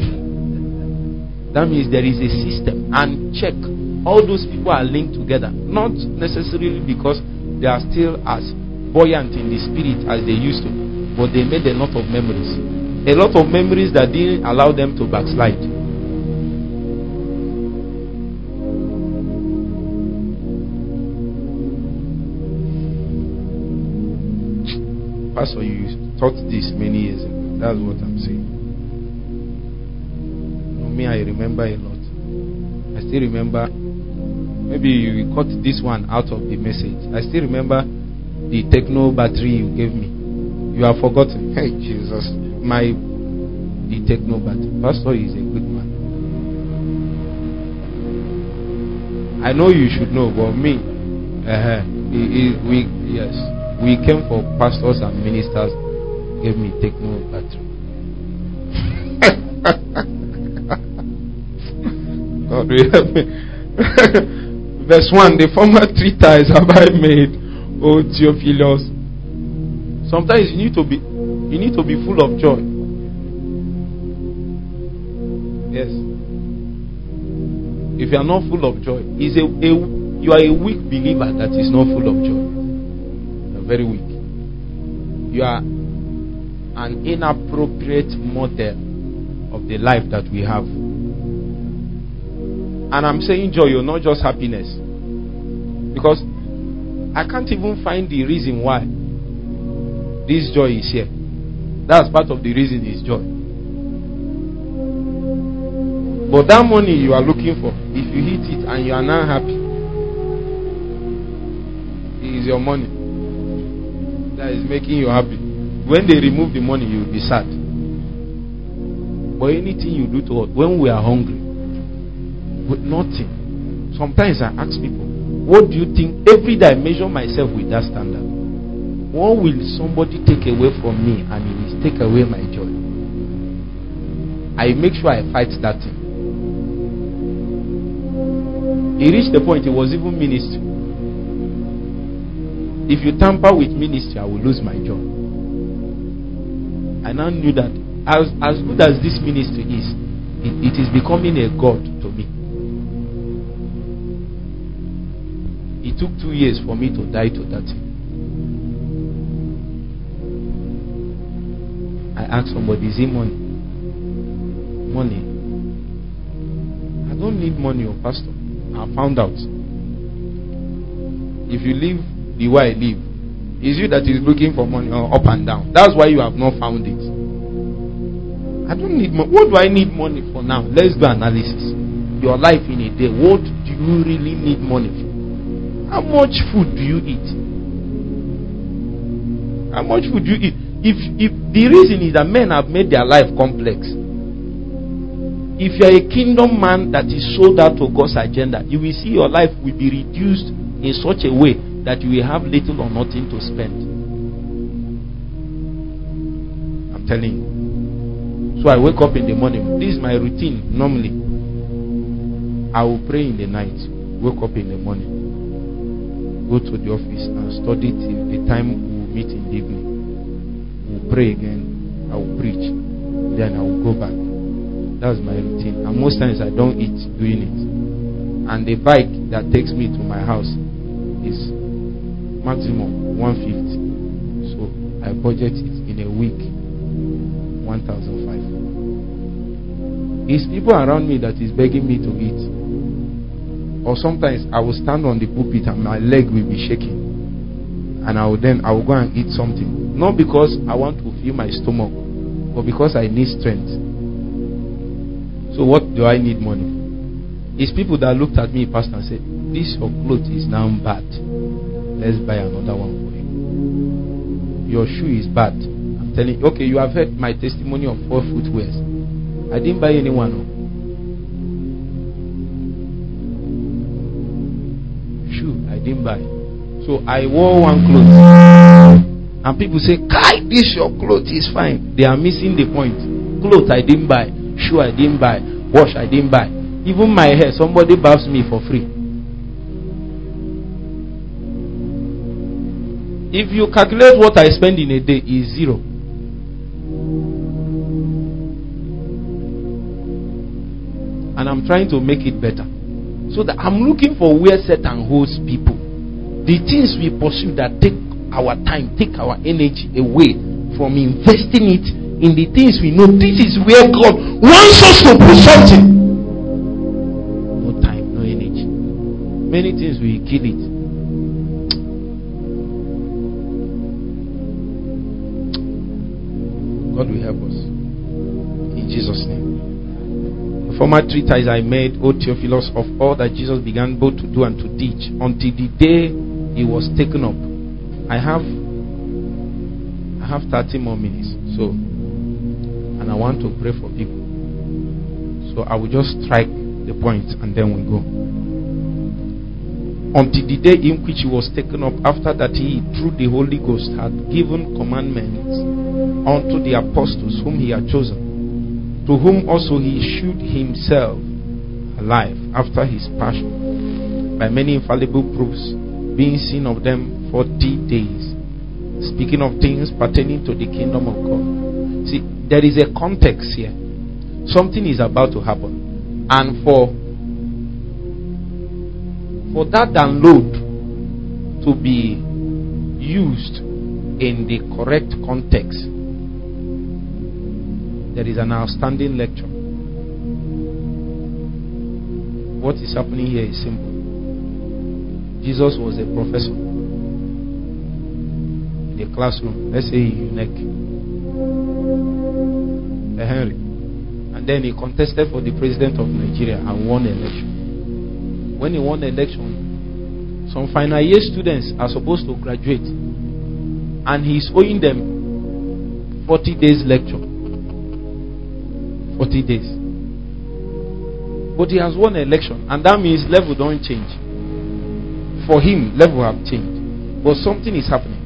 S1: That means there is a system. And check, all those people are linked together. Not necessarily because they are still as buoyant in the spirit as they used to, but they made a lot of memories. A lot of memories that didn't allow them to backslide. Pastor, you taught this many years ago. That's what I'm saying. For me, I remember a lot. I still remember. Maybe you cut this one out of the message. I still remember the techno battery you gave me. You have forgotten. Hey, Jesus. My the techno battery. Pastor is a good man. I know you should know, but me, uh-huh, he, he, we yes, we came for pastors and ministers. Gave me techno battery. God will help me. Verse one, the former three ties have I made, O Theophilus. Sometimes you need to be you need to be full of joy. Yes. If you are not full of joy, is a, a you are a weak believer that is not full of joy. You are very weak. You are an inappropriate model of the life that we have. And I'm saying joy, you're not just happiness. Because I can't even find the reason why this joy is here. That's part of the reason is joy. But that money you are looking for, if you hit it and you are not happy, it is your money that is making you happy. When they remove the money, you will be sad. But anything you do to us, when we are hungry, with nothing. Sometimes I ask people, what do you think? Every day I measure myself with that standard. What will somebody take away from me and it will take away my joy? I make sure I fight that thing. He reached the point he was even ministry. If you tamper with ministry, I will lose my job. I now knew that as, as good as this ministry is, it, it is becoming a god to me. It took two years for me to die to that thing. I asked somebody, is it money? Money. I don't need money, oh pastor. I found out. If you live the way I live, it's you that is looking for money up and down. That's why you have not found it. I don't need money. What do I need money for now? Let's do analysis. Your life in a day. What do you really need money for? How much food do you eat? How much food do you eat? If, if the reason is that men have made their life complex. If you are a kingdom man that is sold out to God's agenda, you will see your life will be reduced in such a way that you will have little or nothing to spend. I'm telling you. So I wake up in the morning. This is my routine normally. I will pray in the night. Wake up in the morning. Go to the office and study till the time we will meet in the evening. We'll pray again. I will preach. Then I will go back. That's my routine. And most times I don't eat doing it. And the bike that takes me to my house is maximum one hundred fifty. So I budget it in a week one thousand five. It's people around me that is begging me to eat. Or sometimes I will stand on the pulpit and my leg will be shaking. And I will then I will go and eat something. Not because I want to fill my stomach, but because I need strength. So what do I need money for? It's people that looked at me, pastor, and said, this your clothes is now bad. Let's buy another one for you. Your shoe is bad. I'm telling you, okay, you have heard my testimony of four footwears. I didn't buy any one. No. Shoe, I didn't buy. So I wore one clothes. And people say, Kai, this your clothes is fine. They are missing the point. Clothes I didn't buy. Shoe I didn't buy. Wash I didn't buy. Even my hair, somebody baths me for free. If you calculate what I spend in a day, is zero. And I'm trying to make it better. So that I'm looking for where Satan holds people. The things we pursue that take our time, take our energy away from investing it in the things we know. This is where God wants us to put something. No time, no energy. Many things will kill it. God will help us. In Jesus' name. The former treatise I made, O Theophilus, of all that Jesus began both to do and to teach, until the day he was taken up. I have I have thirty more minutes. So and I want to pray for people. So I will just strike the point and then we go. Until the day in which he was taken up, after that he, through the Holy Ghost, had given commandments unto the apostles whom he had chosen, to whom also he shewed himself alive after his passion, by many infallible proofs, being seen of them forty days, speaking of things pertaining to the kingdom of God. See, there is a context here. Something is about to happen. And for for that download to be used in the correct context, there is an outstanding lecture. What is happening here is simple. Jesus was a professor in the classroom. Let's say in UNEC. Henry, and then he contested for the president of Nigeria and won the election. When he won the election, some final year students are supposed to graduate, and he's owing them forty days lecture. forty days. But he has won the election, and that means level don't change. For him, level have changed, but something is happening.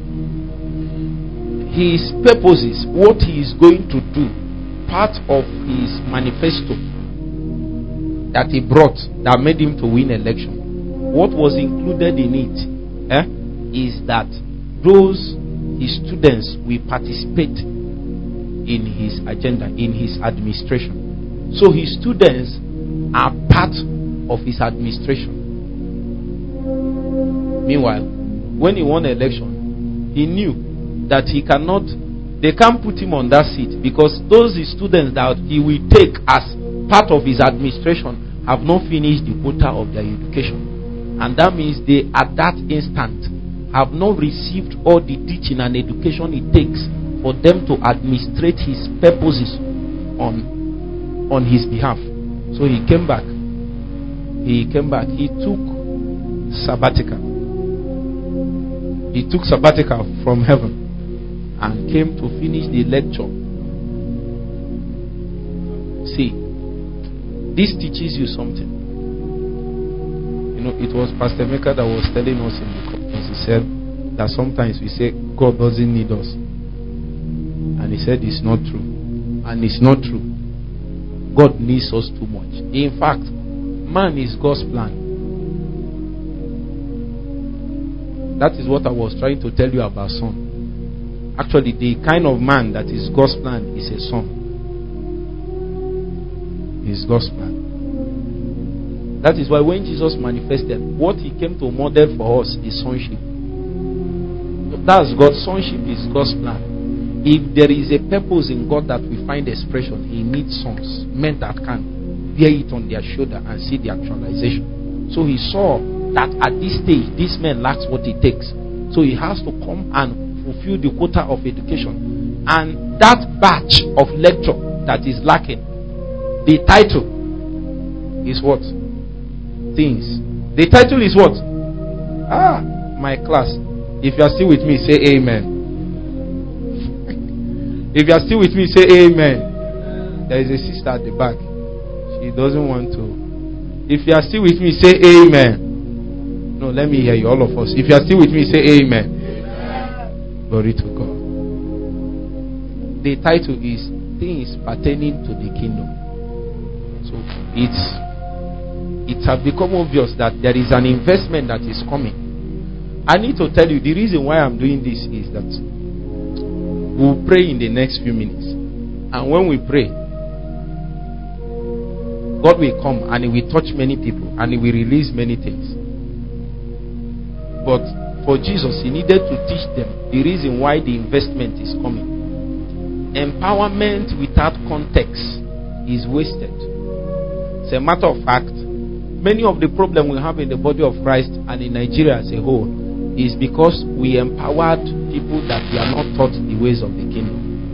S1: His purposes, what he is going to do, part of his manifesto that he brought that made him to win election, what was included in it? Eh? is that those his students will participate in his agenda, in his administration. So his students are part of his administration. Meanwhile, when he won the election, he knew that he cannot, they can't put him on that seat, because those his students that he will take as part of his administration have not finished the quota of their education. And that means they, at that instant, have not received all the teaching and education it takes for them to administrate his purposes on, on his behalf. So he came back. He came back. He took sabbatical. He took sabbatical from heaven and came to finish the lecture. See, this teaches you something. You know, it was Pastor Mecca that was telling us in the conference. He said that sometimes we say God doesn't need us, and he said it's not true, and it's not true. God needs us too much. In fact, man is God's plan. That is what I was trying to tell you about son. Actually, the kind of man that is God's plan is a son. Is God's plan. That is why when Jesus manifested, what he came to model for us is sonship. That's God's sonship, is God's plan. If there is a purpose in God that we find expression, he needs sons, men that can bear it on their shoulder and see the actualization. So he saw that at this stage, this man lacks what it takes. So he has to come and fulfill the quota of education. And that batch of lecture that is lacking, the title is what? Things. The title is what? Ah, my class. If you are still with me, say amen. If you are still with me, say amen. There is a sister at the back. She doesn't want to. If you are still with me, say amen. No, let me hear you, all of us. If you are still with me, say amen. Amen. Glory to God. The title is Things Pertaining to the Kingdom. So it's it has become obvious that there is an investment that is coming. I need to tell you, the reason why I'm doing this is that we'll pray in the next few minutes. And when we pray, God will come and he will touch many people and he will release many things. But for Jesus, he needed to teach them the reason why the investment is coming. Empowerment without context is wasted. As a matter of fact, many of the problems we have in the body of Christ and in Nigeria as a whole is because we empowered people that we are not taught the ways of the kingdom.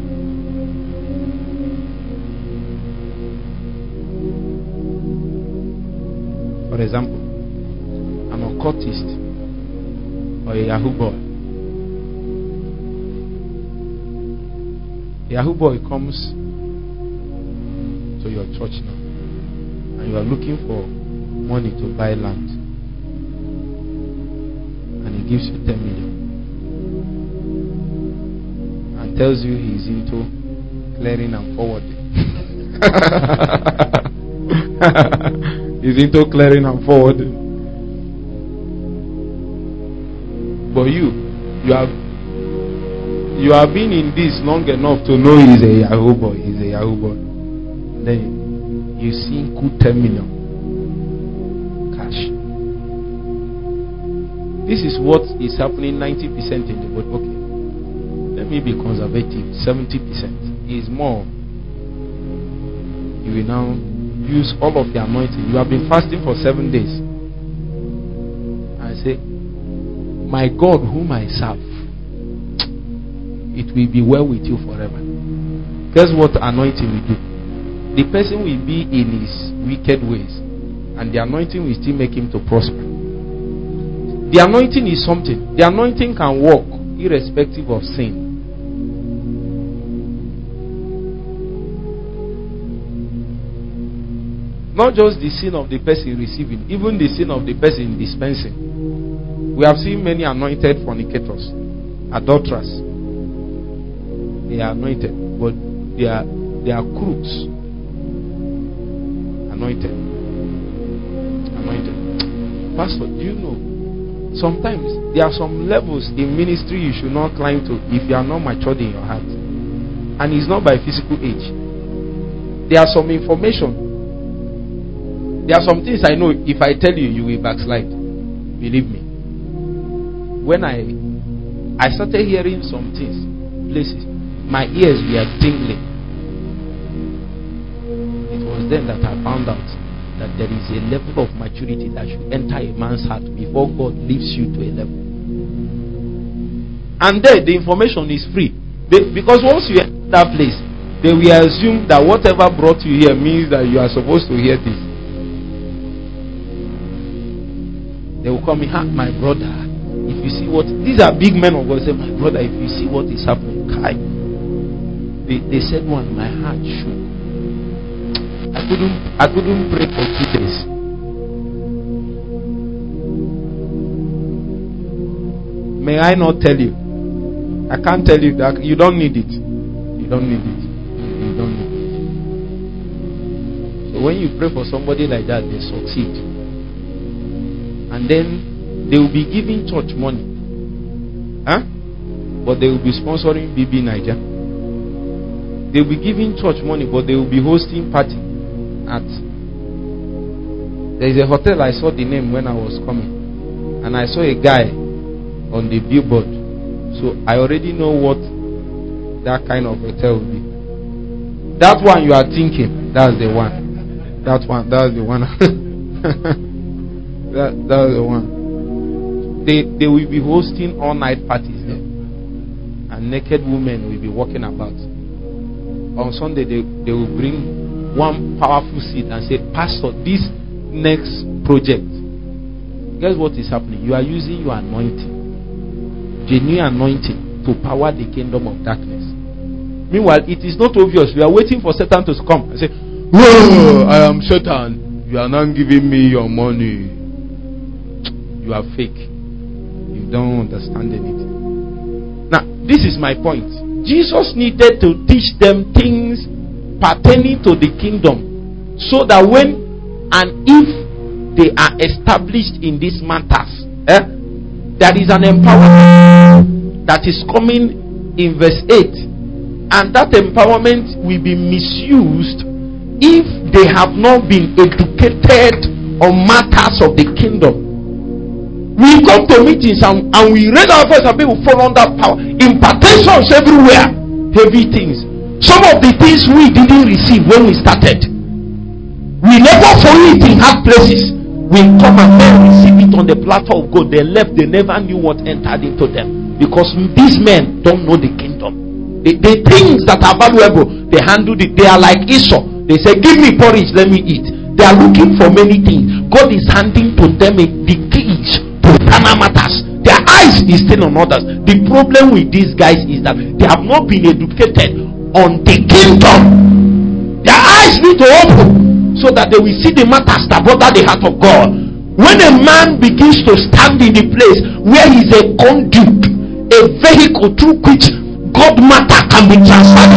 S1: For example, an occultist or a Yahoo boy. A Yahoo boy comes to your church now and you are looking for money to buy land, and he gives you ten million and tells you he's into clearing and forwarding. He's into clearing and forwarding. But you you have you have been in this long enough to know he's a Yahoo boy. He's a Yahoo boy. Then you see good ten million. This is what is happening ninety percent in the body. Okay, let me be conservative. seventy percent is more. You will now use all of the anointing. You have been fasting for seven days. And say, my God whom I serve, it will be well with you forever. Guess what anointing will do? The person will be in his wicked ways, and the anointing will still make him to prosper. The anointing is something. The anointing can work irrespective of sin. Not just the sin of the person receiving, even the sin of the person dispensing. We have seen many anointed fornicators, adulterers. They are anointed, but they are they are crooks. Anointed. Anointed. Pastor, do you know? Sometimes There are some levels in ministry you should not climb to if you are not matured in your heart. And it's not by physical age. There are some information. There are some things I know, if I tell you, you will backslide. Believe me. When I I started hearing some things, places, my ears were tingling. It was then that I found out that there is a level of maturity that should enter a man's heart before God lifts you to a level. And there, the information is free. They, because once you enter that place, they will assume that whatever brought you here means that you are supposed to hear this. They will call me, my brother, if you see what, these are big men of God, say, my brother, if you see what is happening, Kai. They, they said one, my heart shook. I couldn't, I couldn't pray for two days. May I not tell you? I can't tell you that. You don't need it. You don't need it. You don't need it. So when you pray for somebody like that, they succeed. And then they will be giving church money. Huh? But they will be sponsoring B B Niger. They will be giving church money, but they will be hosting party at. There is a hotel, I saw the name when I was coming. And I saw a guy on the billboard. So I already know what that kind of hotel will be. That one you are thinking, that's the one. That one, that's the one. that, that's the one. They, they will be hosting all night parties there. And naked women will be walking about. On Sunday, they, they will bring one powerful seed and say, Pastor, this next project. Guess what is happening? You are using your anointing, genuine anointing, to power the kingdom of darkness. Meanwhile, it is not obvious. We are waiting for Satan to come and say, whoa, I am Satan. You are not giving me your money. You are fake. You don't understand anything. Now, this is my point. Jesus needed to teach them things pertaining to the kingdom, so that when and if they are established in these matters, eh, there is an empowerment that is coming in verse eight. And that empowerment will be misused if they have not been educated on matters of the kingdom. We come to meetings and, and we raise our voice and people fall under power. Impartations everywhere. Heavy things. Some of the things we didn't receive when we started. We never for it in hard places. We come and then receive it on the platform of God. They left, they never knew what entered into them. Because these men don't know the kingdom. The, the things that are valuable, they handle it. They are like Esau. They say, give me porridge, let me eat. They are looking for many things. God is handing to them a, the keys to carnal matters. Their eyes is still on others. The problem with these guys is that they have not been educated on the kingdom. Their eyes need to open so that they will see the matters that bother the heart of God. When a man begins to stand in the place where he is a conduit, a vehicle through which God matter can be transferred.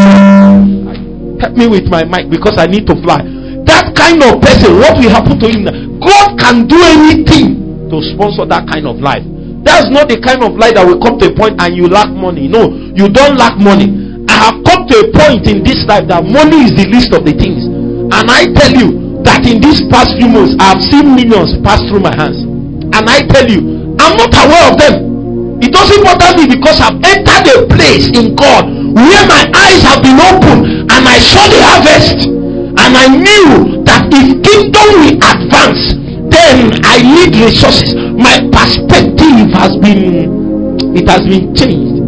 S1: Help me with my mic because I need to fly. That kind of person, what will happen to him? God can do anything to sponsor that kind of life. That's not the kind of life that will come to a point and you lack money. No, you don't lack money. I have come to a point in this life that money is the least of the things. And I tell you that in these past few months, I have seen millions pass through my hands. And I tell you, I'm not aware of them. It doesn't bother me because I've entered a place in God where my eyes have been opened and I saw the harvest. And I knew that if kingdom will advance, then I need resources. My perspective has been, it has been changed.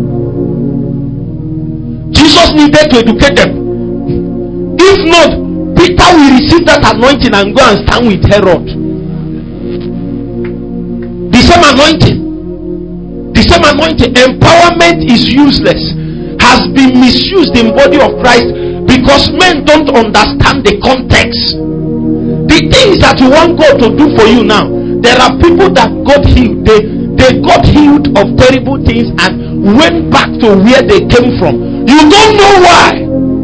S1: Jesus needed to educate them. If not, Peter will receive that anointing and go and stand with Herod. The same anointing. The same anointing. Empowerment is useless. Has been misused in body of Christ because men don't understand the context. The things that you want God to do for you now, there are people that got healed. They, they got healed of terrible things and went back to where they came from. You don't know why.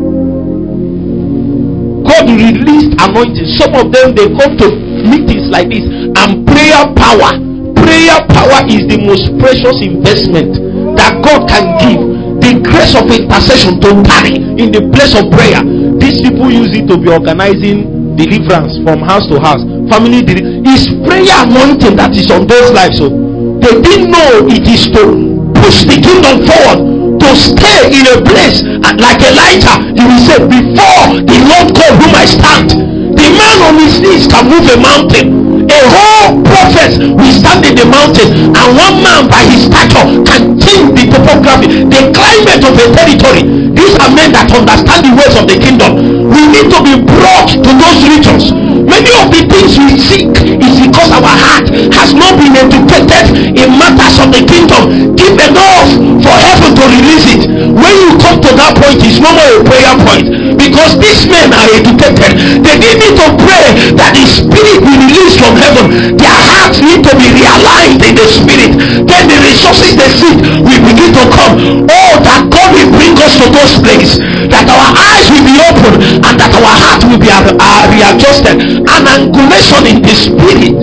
S1: God released anointing. Some of them, they come to meetings like this and prayer power, prayer Prayer power is the most precious investment that God can give. The grace of intercession to tarry in the place of prayer. These people use it to be organizing deliverance from house to house. Family deliverance. It's prayer anointing that is on those lives. So they didn't know it is to push the kingdom forward, to stay in a place. And like Elijah, he will say, before the Lord God whom I stand, the man on his knees can move a mountain. A whole prophet will stand in the mountain, and one man by his stature can change the topography, the climate of a territory. These are men that understand the ways of the kingdom. We need to be brought to those regions. Many of the things we seek is because our heart has not been educated in matters of the kingdom deep enough for heaven to release it. When you come to that point, it's no more a prayer point, because these men are educated. They need me to pray that the spirit will release from heaven. Their hearts need to be realigned in the spirit. Then the resources they seek will begin to come. Oh, that God will bring us to those places, that our eyes will be open and that our heart will be uh, readjusted. An angulation in the spirit.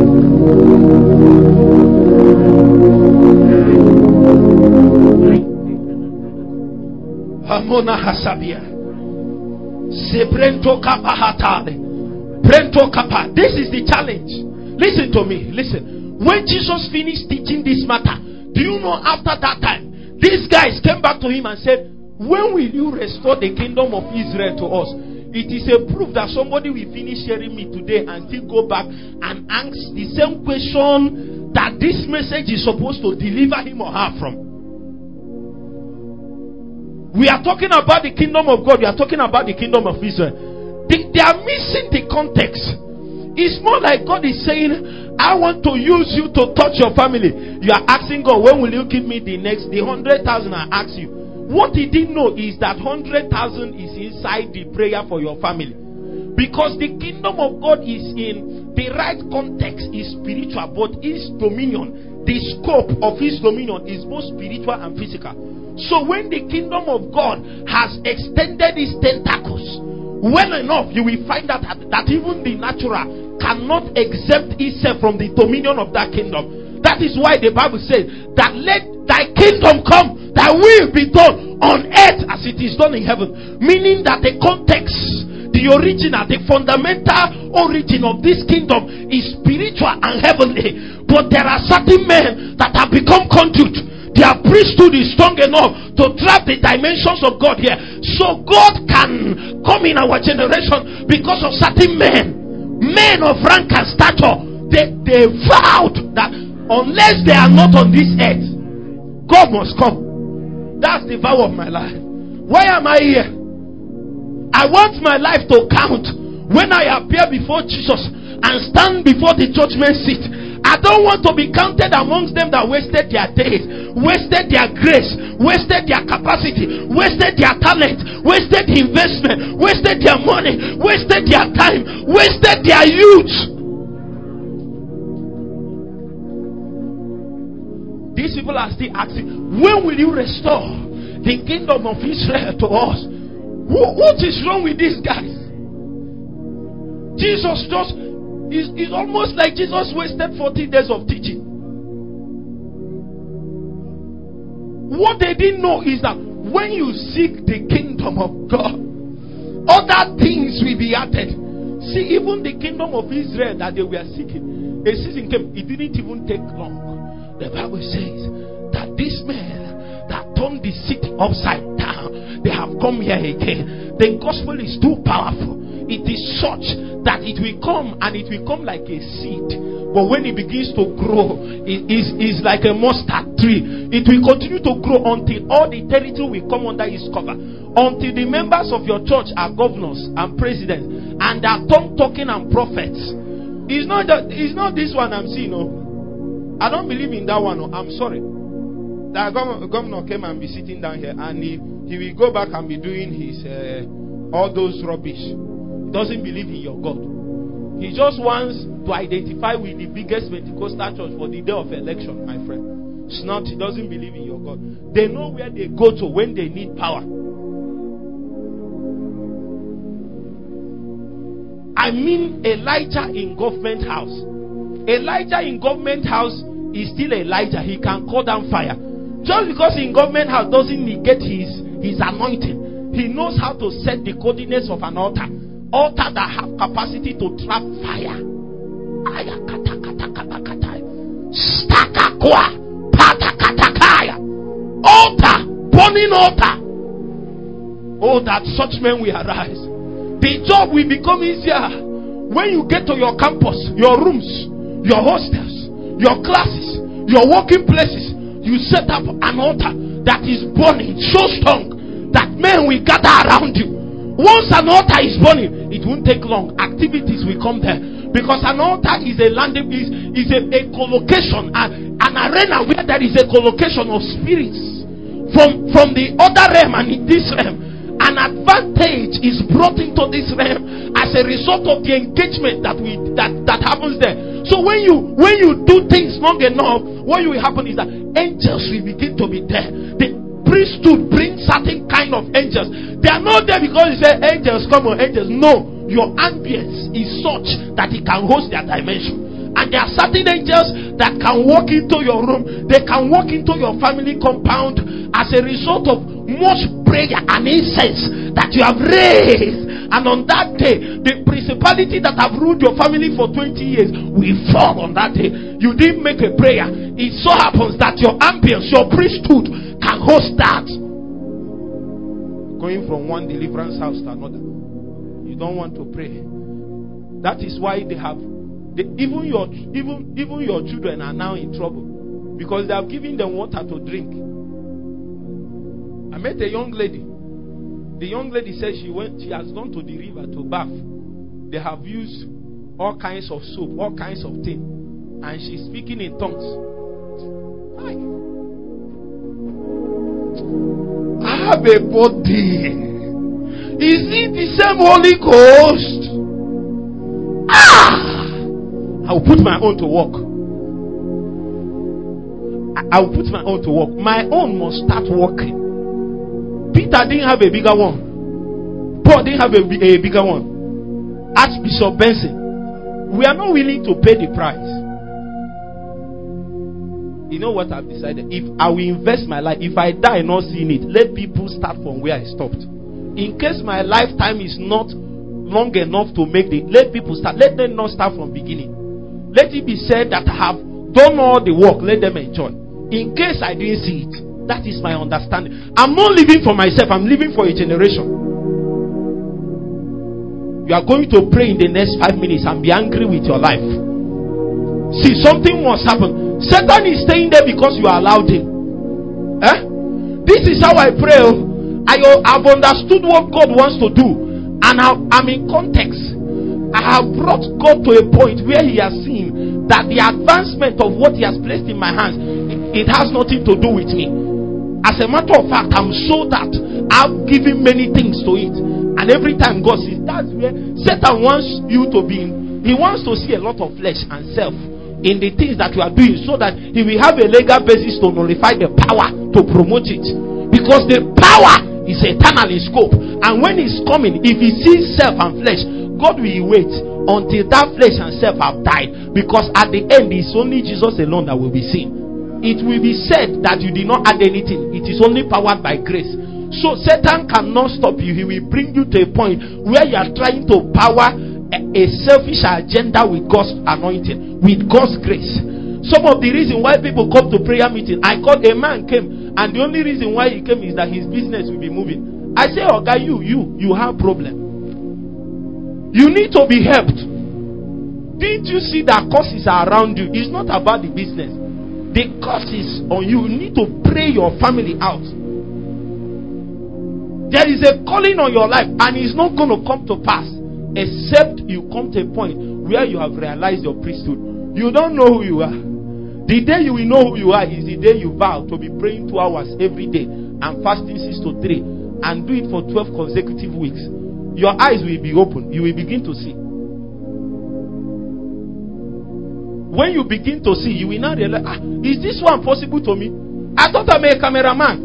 S1: Amona Hasabia. Sebrento Kapahatale. Brento Kapa. This is the challenge. Listen to me. Listen. When Jesus finished teaching this matter, do you know after that time, these guys came back to him and said, when will you restore the kingdom of Israel to us? It is a proof that somebody will finish hearing me today and still go back and ask the same question that this message is supposed to deliver him or her from. We are talking about the kingdom of God. We are talking about the kingdom of Israel. They, they are missing the context. It's more like God is saying, I want to use you to touch your family. You are asking God, when will you give me the next, the hundred thousand I ask you? What he didn't know is that one hundred thousand is inside the prayer for your family. Because the kingdom of God is in the right context, is spiritual, but his dominion, the scope of his dominion is both spiritual and physical. So when the kingdom of God has extended its tentacles well enough, you will find that, that even the natural cannot exempt itself from the dominion of that kingdom. That is why the Bible says that let thy kingdom come, thy will be done on earth as it is done in heaven. Meaning that the context, the original, the fundamental origin of this kingdom is spiritual and heavenly. But there are certain men that have become conduit. Their priesthood is strong enough to trap the dimensions of God here. So God can come in our generation because of certain men, men of rank and stature. They, they vowed that unless they are not on this earth, God must come. That's the vow of my life. Why am I here? I want my life to count when I appear before Jesus and stand before the judgment seat. I don't want to be counted amongst them that wasted their days, wasted their grace, wasted their capacity, wasted their talent, wasted the investment, wasted their money, wasted their time, wasted their youth. These people are still asking, when will you restore the kingdom of Israel to us? What is wrong with these guys? Jesus just, it's, it's almost like Jesus wasted forty days of teaching. What they didn't know is that when you seek the kingdom of God, other things will be added. See, even the kingdom of Israel that they were seeking, a season came, it didn't even take long. The Bible says that these men that turned the city upside down, they have come here again. The gospel is too powerful. It is such that it will come and it will come like a seed. But when it begins to grow, it is, is like a mustard tree. It will continue to grow until all the territory will come under its cover. Until the members of your church are governors and presidents and are tongue talking and prophets. It's not that, it's not this one I'm seeing. No. I don't believe in that one. No. I'm sorry. The governor came and be sitting down here and he, he will go back and be doing his uh, all those rubbish. He doesn't believe in your God. He just wants to identify with the biggest Pentecostal church for the day of election, my friend. It's not, he doesn't believe in your God. They know where they go to when they need power. I mean Elijah in government house. Elijah in government house is still Elijah. He can call down fire. Just because in government house doesn't negate his, his anointing. He knows how to set the coordinates of an altar. Altar that have capacity to trap fire. Altar, burning altar. Oh, that such men will arise. The job will become easier when you get to your campus, your rooms, your hostels, your classes, your working places. You set up an altar that is burning so strong that men will gather around you. Once an altar is burning, it won't take long. Activities will come there. Because an altar is a landing, is, is a, a collocation, an, an arena where there is a collocation of spirits from, from the other realm and in this realm. An advantage is brought into this realm as a result of the engagement that we that, that happens there. So when you when you do things long enough, what will happen is that angels will begin to be there. The priesthood brings certain kind of angels. They are not there because you say angels come on angels. No, your ambience is such that it can host their dimension. And there are certain angels that can walk into your room. They can walk into your family compound as a result of much prayer and incense that you have raised. And on that day, the principality that have ruled your family for twenty years will fall on that day. You didn't make a prayer. It so happens that your ambience, your priesthood can host that. Going from one deliverance house to another. You don't want to pray. That is why they have they, even your even even your children are now in trouble because they have given them water to drink. I met a young lady. The young lady said she went, she has gone to the river to bath. They have used all kinds of soap, all kinds of things, and she's speaking in tongues. Hi. I have a body. Is it the same Holy Ghost? Ah! I will put my own to work. I will put my own to work. My own must start working. Peter didn't have a bigger one. Paul didn't have a, a bigger one. Archbishop Benson. We are not willing to pay the price. You know what I've decided? If I will invest my life, if I die not seeing it, let people start from where I stopped. In case my lifetime is not long enough to make it, let people start. Let them not start from beginning. Let it be said that I have done all the work. Let them enjoy. In case I didn't see it, that is my understanding. I'm not living for myself. I'm living for a generation. You are going to pray in the next five minutes and be angry with your life. See, something must happen. Satan is staying there because you allowed him. Eh? This is how I pray. I have understood what God wants to do, and I'm in context. I have brought God to a point where he has seen that the advancement of what he has placed in my hands, it, it has nothing to do with me. As a matter of fact, I'm so that I've given many things to it. And every time God sees, that's where Satan wants you to be in. He wants to see a lot of flesh and self in the things that you are doing, so that he will have a legal basis to nullify the power to promote it. Because the power is eternal in scope. And when it's coming, if he sees self and flesh, God will wait until that flesh and self have died. Because at the end, it's only Jesus alone that will be seen. It will be said that you did not add anything. It is only powered by grace. So Satan cannot stop you. He will bring you to a point where you are trying to power a, a selfish agenda with God's anointing, with God's grace. Some of the reason why people come to prayer meeting, I called a man came, and the only reason why he came is that his business will be moving. I say, oh guy, you, you, you have problem. You need to be helped. Didn't you see that curses are around you? It's not about the business. The curses on you. You need to pray your family out. There is a calling on your life, and it's not going to come to pass except you come to a point where you have realized your priesthood. You don't know who you are. The day you will know who you are is the day you vow to be praying two hours every day and fasting six to three, and do it for twelve consecutive weeks. Your eyes will be open. You will begin to see. When you begin to see, you will now realize, ah, is this one possible to me? I thought I'm a cameraman.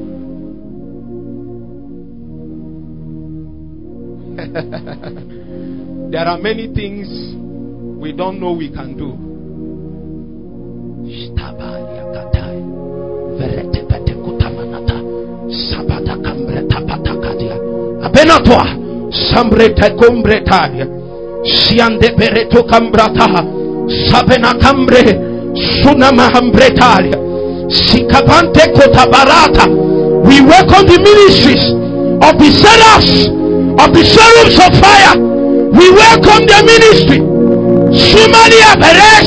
S1: There are many things we don't know we can do. Stabalia katai. Verete pete kutamanata. Sabata kambreta patakadia. Abenatoa. Sambreta kombretadia. Siande pereto kambrata. Sabena kambre. Sunama hambretalia. Sikabante kotabarata. We welcome the ministries of the seraphs, of the seraphs of fire. We welcome the ministry. Sumalia Beres.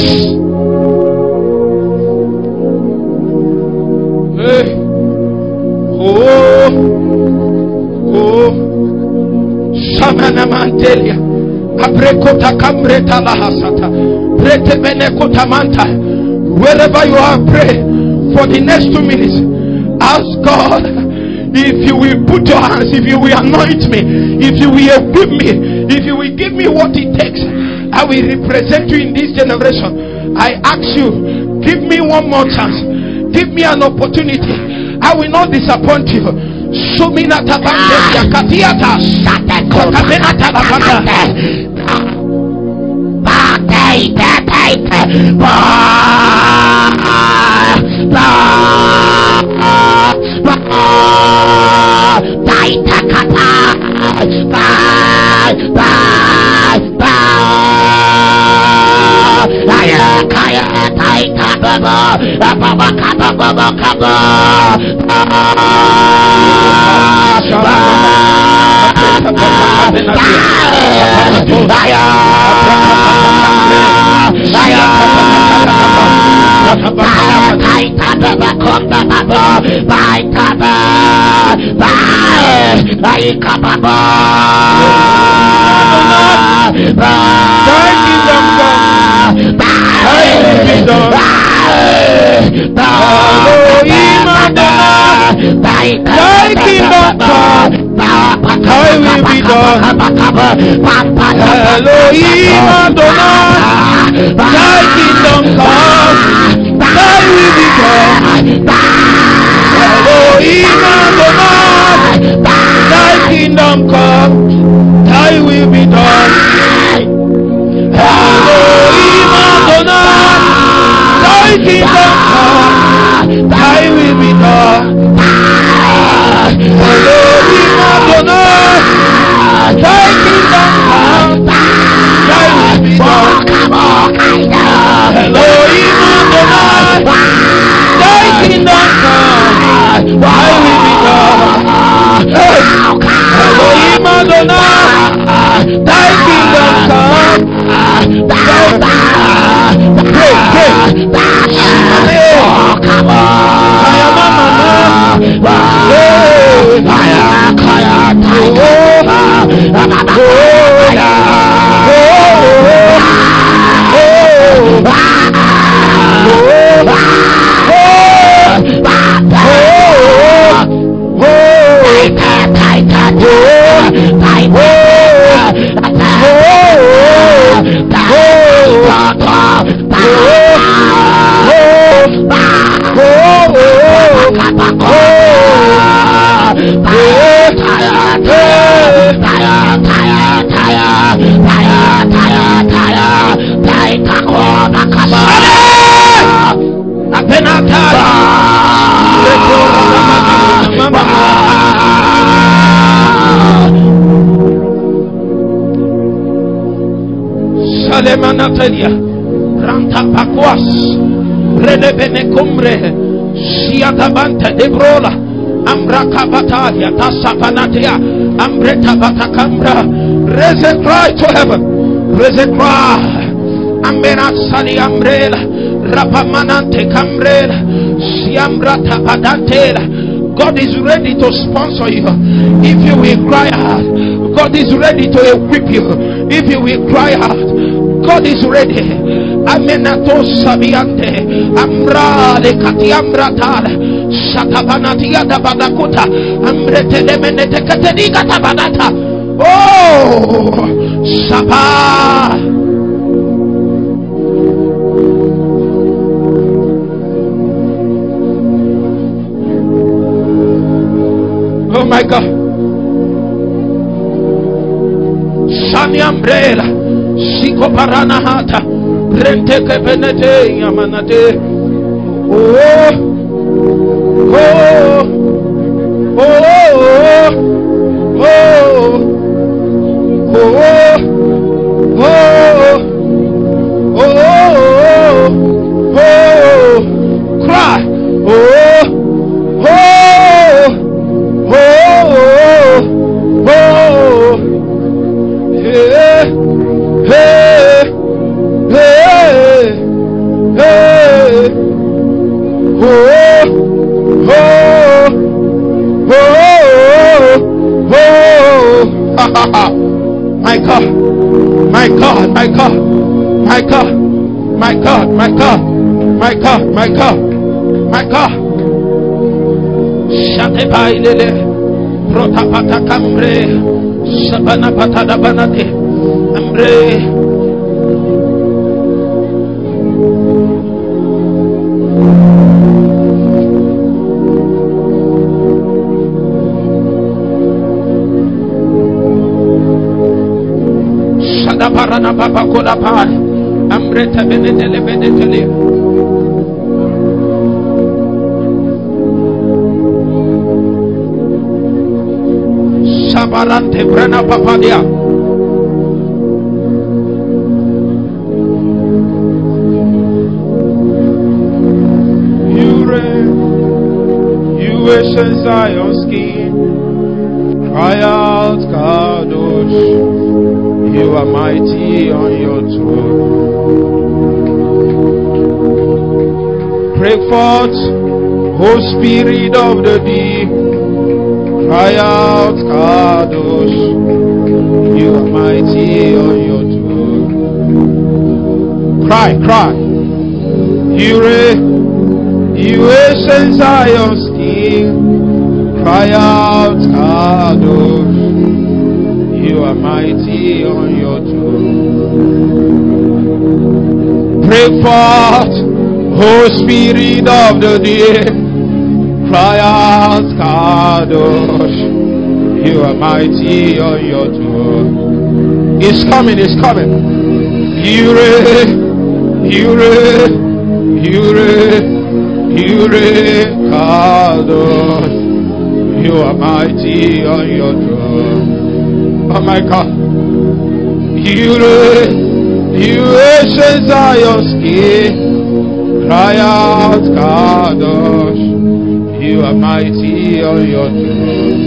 S1: Hey. Oh. Oh. Samana Mantelia. Abrekota Kambreta Lahasata. Brete Benekota Manta. Wherever you are, pray for the next two minutes. Ask God, if you will put your hands, if you will anoint me, if you will equip me, if you will give me what it takes, I will represent you in this generation. I ask you, give me one more chance. Give me an opportunity. I will not disappoint you. Sumina tabante yakatiata satakona tabata. Bate bate ba ba ba taita kata ba ba ba aya kaya taita baba baba kaba baba kaba Thy kingdom come, thy will be done. Elohim Adonai, thy kingdom come, thy will be done. Elohim Adonai, thy kingdom come, thy will be done. Elohim Adonai, thy kingdom come, thy will be done. Elohim Adonai, thy kingdom come, thy will be done. Elohim Adonai, thy kingdom come, thy will be done. Elohim Adonai, thy kingdom come, thy will be done. Pray, pray. Salemanatelia Ranta Paquas Redebene Cumbre Siatabante de Brola Ambraka Batalia Tasapanatia Ambreta Batacambra. Raise a cry to heaven. Raise a cry. Ambera Sali Umbrella Rapamanante Cambrella Siambrata Padantela. God is ready to sponsor you if you will cry out. God is ready to equip you if you will cry out. God is ready. Amenato sabiante amra de katiambra tal shatabanatia da badakuta amrete de menete katediga tabanata. Oh Saba. Oh my God. Shani umbrella Siko paranahata Rente kepenete yamanate Bailele protapata cambre sabana patada banade ambre shada parana papa kola pan ambre tabenele benetele Sabarante brana papadia. You reign, you ancient Zion's king. Cry out, Kadosh. You are mighty on your throne. Break forth, O Spirit of the deep. Cry out, Kadosh, you are mighty on your throne. Cry, cry. You reign, you ancient Zion's king. Cry out, Kadosh, you are mighty on your throne. Break forth, O Spirit of the deep. Cry out, Kadosh, you are mighty on your throne. It's coming, it's coming. You reign, you reign, you reign, you reign, Kadosh, you are mighty on your throne. Oh my God. You reign, you ancient Zion's king. Cry out, Kadosh, you are mighty on your throne.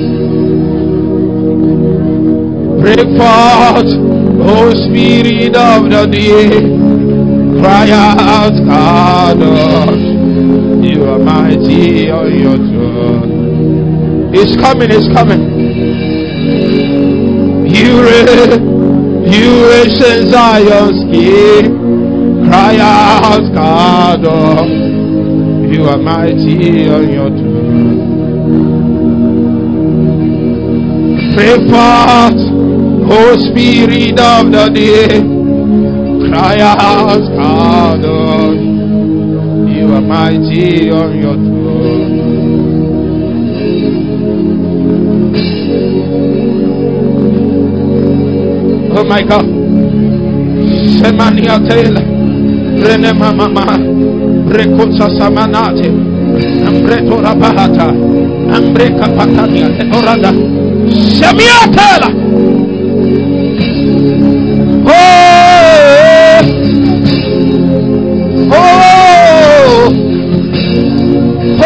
S1: Break forth, O Spirit of the deep. Cry out, Kadosh, you are mighty on your throne. It's coming, it's coming. You reign, you ancient Zion's king. Cry out, Kadosh, you are mighty on your throne. Pray forth, O Spirit of the deep. Cry out, Kadosh, you are mighty on your throne. Oh my God. Semania Taylor. Rene Mama. Rekosa Samanate. Ambreto Rabahata. Ambreka Patania. Tetorada. Semia Taylor. Oh. Oh. Oh.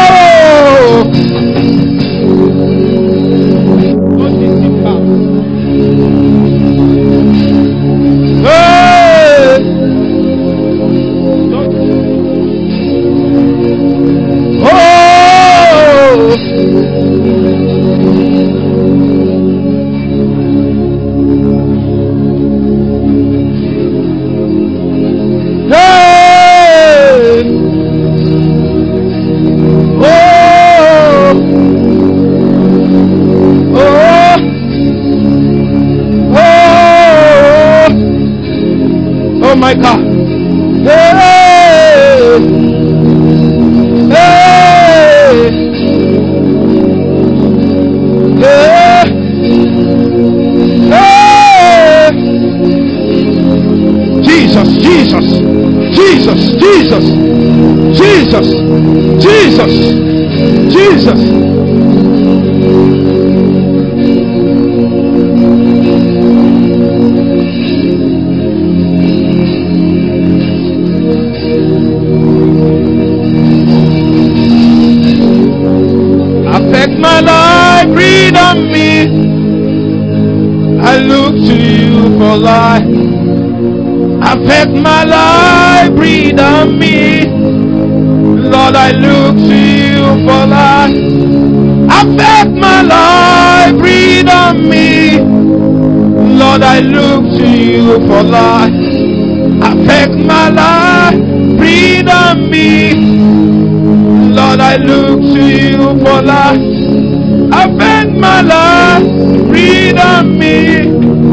S1: My God. Hey, hey, hey, hey. Jesus, Jesus, Jesus, Jesus, Jesus, Jesus, Jesus. Affect my life, breathe on me. I look to you for life. Affect my life, breathe on me. Lord, I look to you for life. Affect my life, breathe on me. Lord, I look to you for life. Affect my life, breathe on me. Lord, I look to you for life. Affect my life, breathe on me.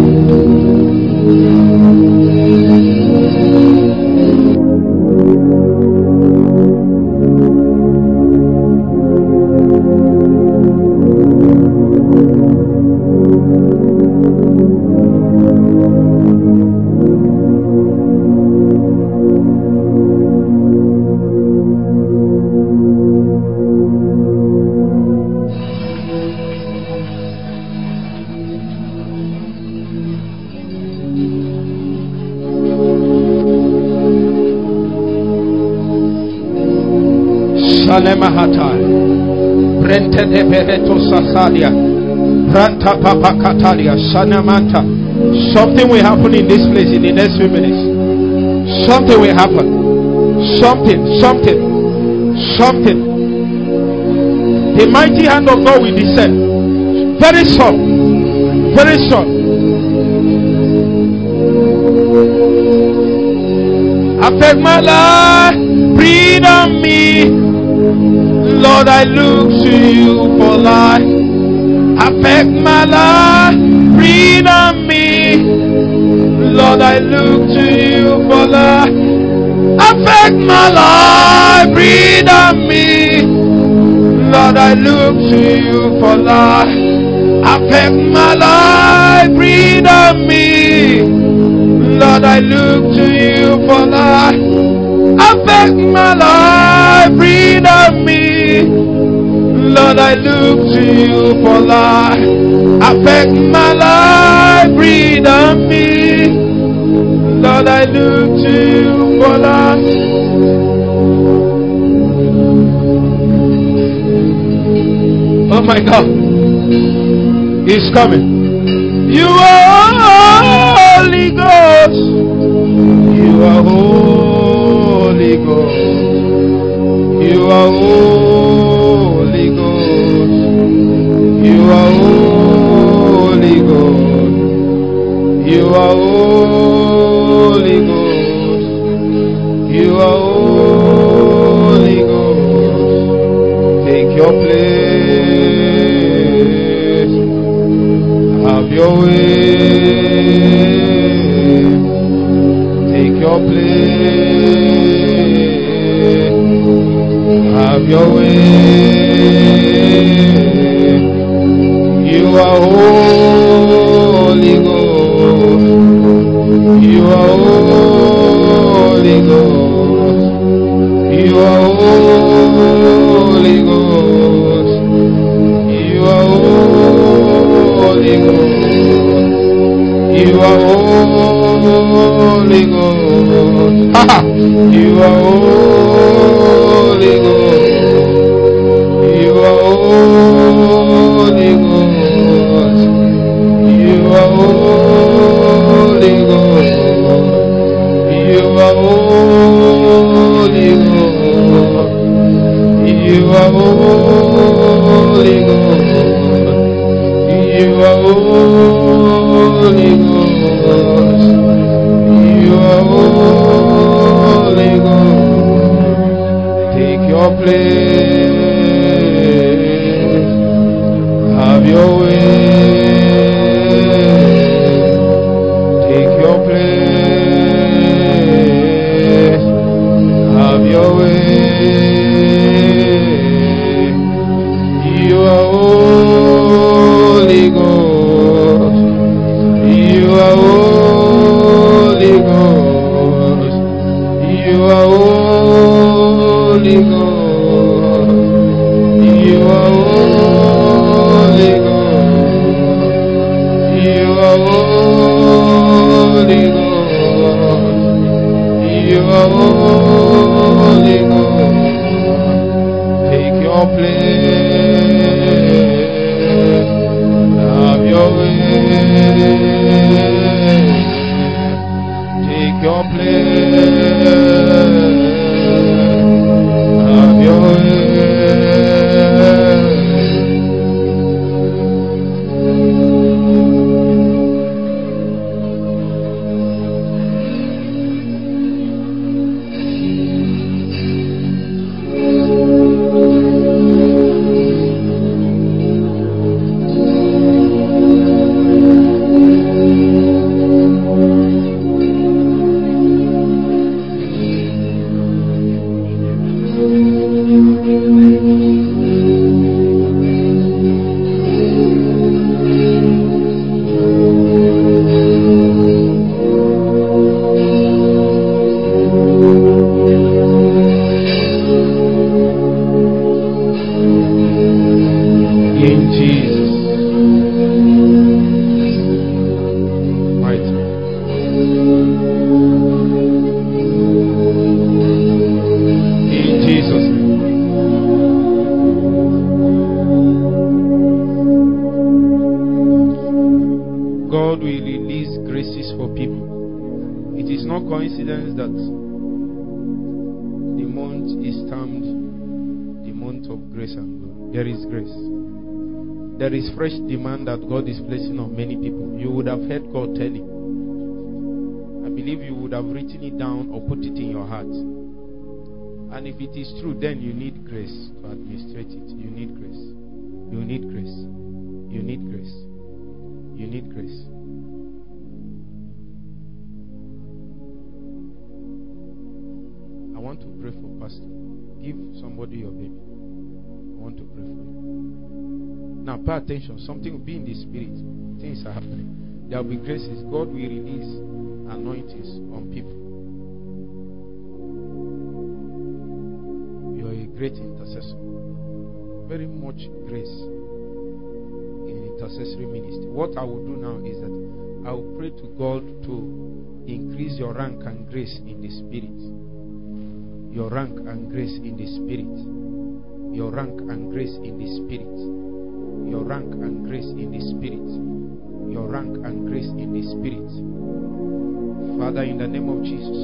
S1: Mahata Brente de Bereto Sasalia Branta Papa Katalia Sanamanta. Something will happen in this place in the next few minutes. Something will happen. Something, something, something. The mighty hand of God will descend. Very soon. Very soon. Affect my life, breathe on me. Lord, I look to you for life. Affect my life, breathe on me. Lord, I look to you for life. Affect my life, breathe on me. Lord, I look to you for life. Affect my life, breathe on me. Lord, I look to you for life. Affect my life, breathe on me. Lord, I look to you for life. Affect my life, breathe on me. Lord, I look to you for life. Oh my God, He's coming. You are Holy Ghost. You are Holy Ghost. You are Holy Ghost. You are Holy Ghost. You are Holy Ghost. You are Holy Ghost. Take your place. Have your way. Take your place. Have your way. You are Holy Ghost. You are Holy Ghost. You are Holy Ghost. You are Holy Ghost. You are Holy Ghost. You are Holy Ghost. You are Holy Ghost. You are Holy Ghost. You are Holy Ghost. You are Holy Ghost. You are Holy Ghost. You are Holy Ghost. Take your place. Have your way. Take your place. Have your way. You are Holy Ghost. You are Holy Ghost. You are Holy Holy Ghost. You are Holy Ghost. You are Holy Ghost. You are Holy Ghost. Take your place. Have your way. Take your place. Have your way. There is fresh demand that God is placing on many people. You would have heard God telling. I believe you would have written it down or put it in your heart. And if it is true, then you need grace to administrate it. You need grace. You need grace. You need grace. You need grace. I want to pray for Pastor. Give somebody your baby. I want to pray for you. Now pay attention. Something will be in the spirit. Things are happening. There will be graces. God will release anointings on people. You are a great intercessor. Very much grace in intercessory ministry. What I will do now is that I will pray to God to increase your rank and grace in the spirit. Your rank and grace in the spirit. Your rank and grace in the spirit. Your rank and grace in the spirit. Your rank and grace in the spirit. Father, in the name of Jesus,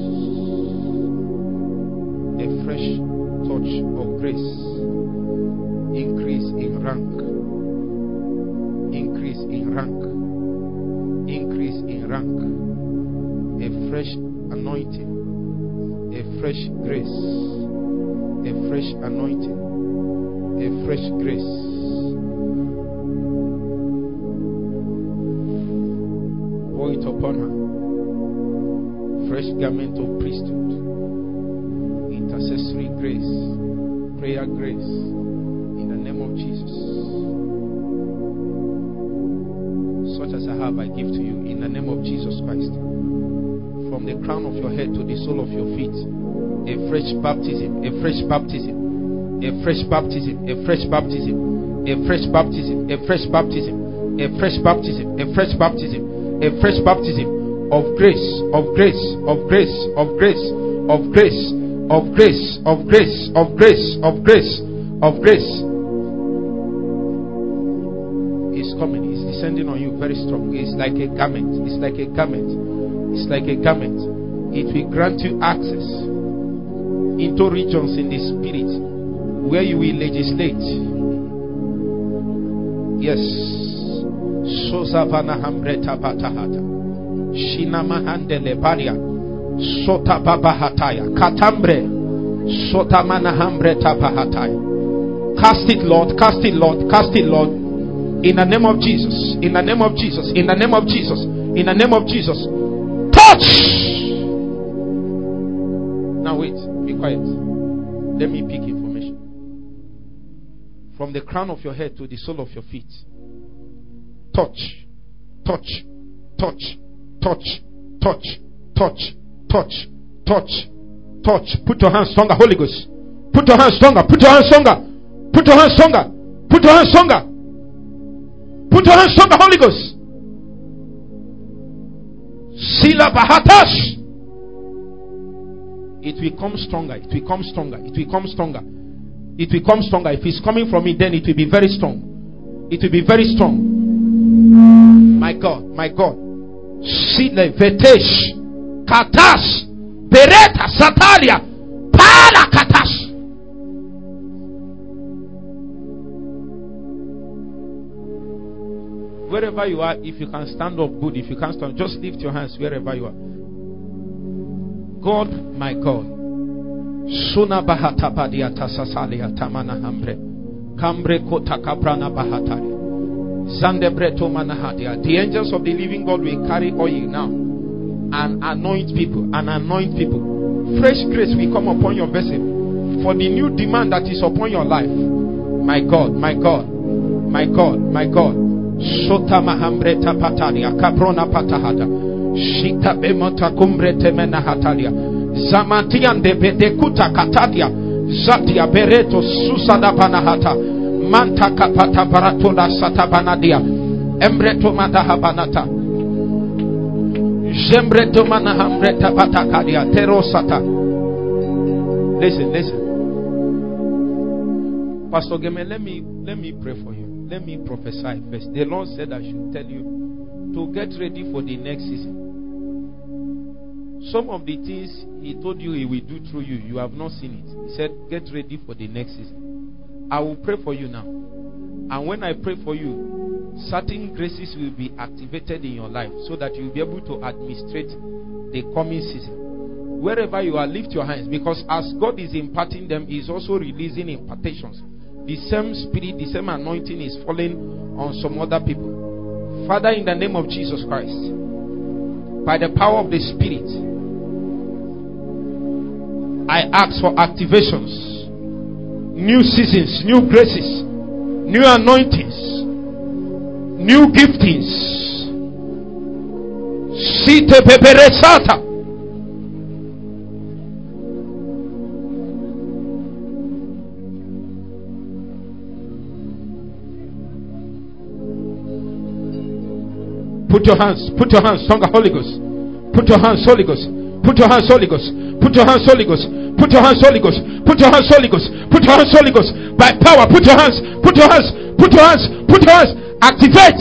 S1: a fresh touch of grace. Increase in rank. Increase in rank. Increase in rank. A fresh anointing. A fresh grace. A fresh anointing. A fresh grace. Pour it upon her. Fresh garment of priesthood. Intercessory grace. Prayer grace. In the name of Jesus. Such as I have, I give to you. In the name of Jesus Christ. From the crown of your head to the sole of your feet. A fresh baptism. A fresh baptism. A fresh baptism. A fresh baptism. A fresh baptism. A fresh baptism. A fresh baptism. A fresh baptism. A fresh baptism of grace, of grace, of grace, of grace, of grace, of grace, of grace, of grace, of grace, of grace. It's coming, it's descending on you very strong. It's like a garment, it's like a garment, it's like a garment. It will grant you access into regions in the spirit where you will legislate. Yes. Sosavana hambreta patahata. Shina mahandele paria. Sota babahataya. Katambre. Sota mana hambreta pahataya. Cast it, Lord. Cast it, Lord. Cast it, Lord. In the name of Jesus. In the name of Jesus. In the name of Jesus. In the name of Jesus. Touch! Now wait. Be quiet. Let me pick information. From the crown of your head to the sole of your feet. Touch, touch, touch, touch, touch, touch, touch, touch, touch. Put your hands stronger, Holy Ghost. Put your hands stronger. Put your hands stronger. Put your hands stronger. Put your hands stronger. Put your hands stronger, Holy Ghost. Sila Bahatash. It will come stronger. It will come stronger. It will come stronger. It will come stronger. If it's coming from me, then it will be very strong. It will be very strong. My God, my God. Sile Vetesh Katash Bereta Satalia Pala Katash. Wherever you are, if you can stand up, good. If you can't stand, just lift your hands wherever you are. God, my God. Suna bahata padia tasasalia tamana hambre. Kambre kota kaprana bahataria. Zande breto manahadia. The angels of the living God will carry oil now and anoint people and anoint people. Fresh grace will come upon your vessel for the new demand that is upon your life. My God, my God, my God, my God. Sota mahambre tapatalia kaprona patahada. Shita bemota kumbre temena hatalia. Zamatian de bedekuta katadia. Zatia bereto susada panahata. Manta kapata baratola satabanadia. Embreto madahabanata. Jembreto manahambreta patakadia. Terosata. Listen, listen. Pastor Geme, let me let me pray for you. Let me prophesy first. The Lord said I should tell you to get ready for the next season. Some of the things He told you He will do through you, you have not seen it. He said, get ready for the next season. I will pray for you now. And when I pray for you, certain graces will be activated in your life so that you will be able to administrate the coming season. Wherever you are, lift your hands, because as God is imparting them, He is also releasing impartations. The same spirit, the same anointing is falling on some other people. Father, in the name of Jesus Christ, by the power of the Spirit, I ask for activations, new seasons, new graces, new anointings, new giftings. Site peperesata. Put your hands, put your hands, stronger Holy Ghost. Put your hands, Holy Ghost. Put your hands, Holy Ghost. Put your hands, Holy Ghost. Put your hands, Holy Ghost. Put your hands, Holy Ghost. Put your hands, Holy Ghost. By power, put your hands, put your hands, put your hands, put your hands. Activate.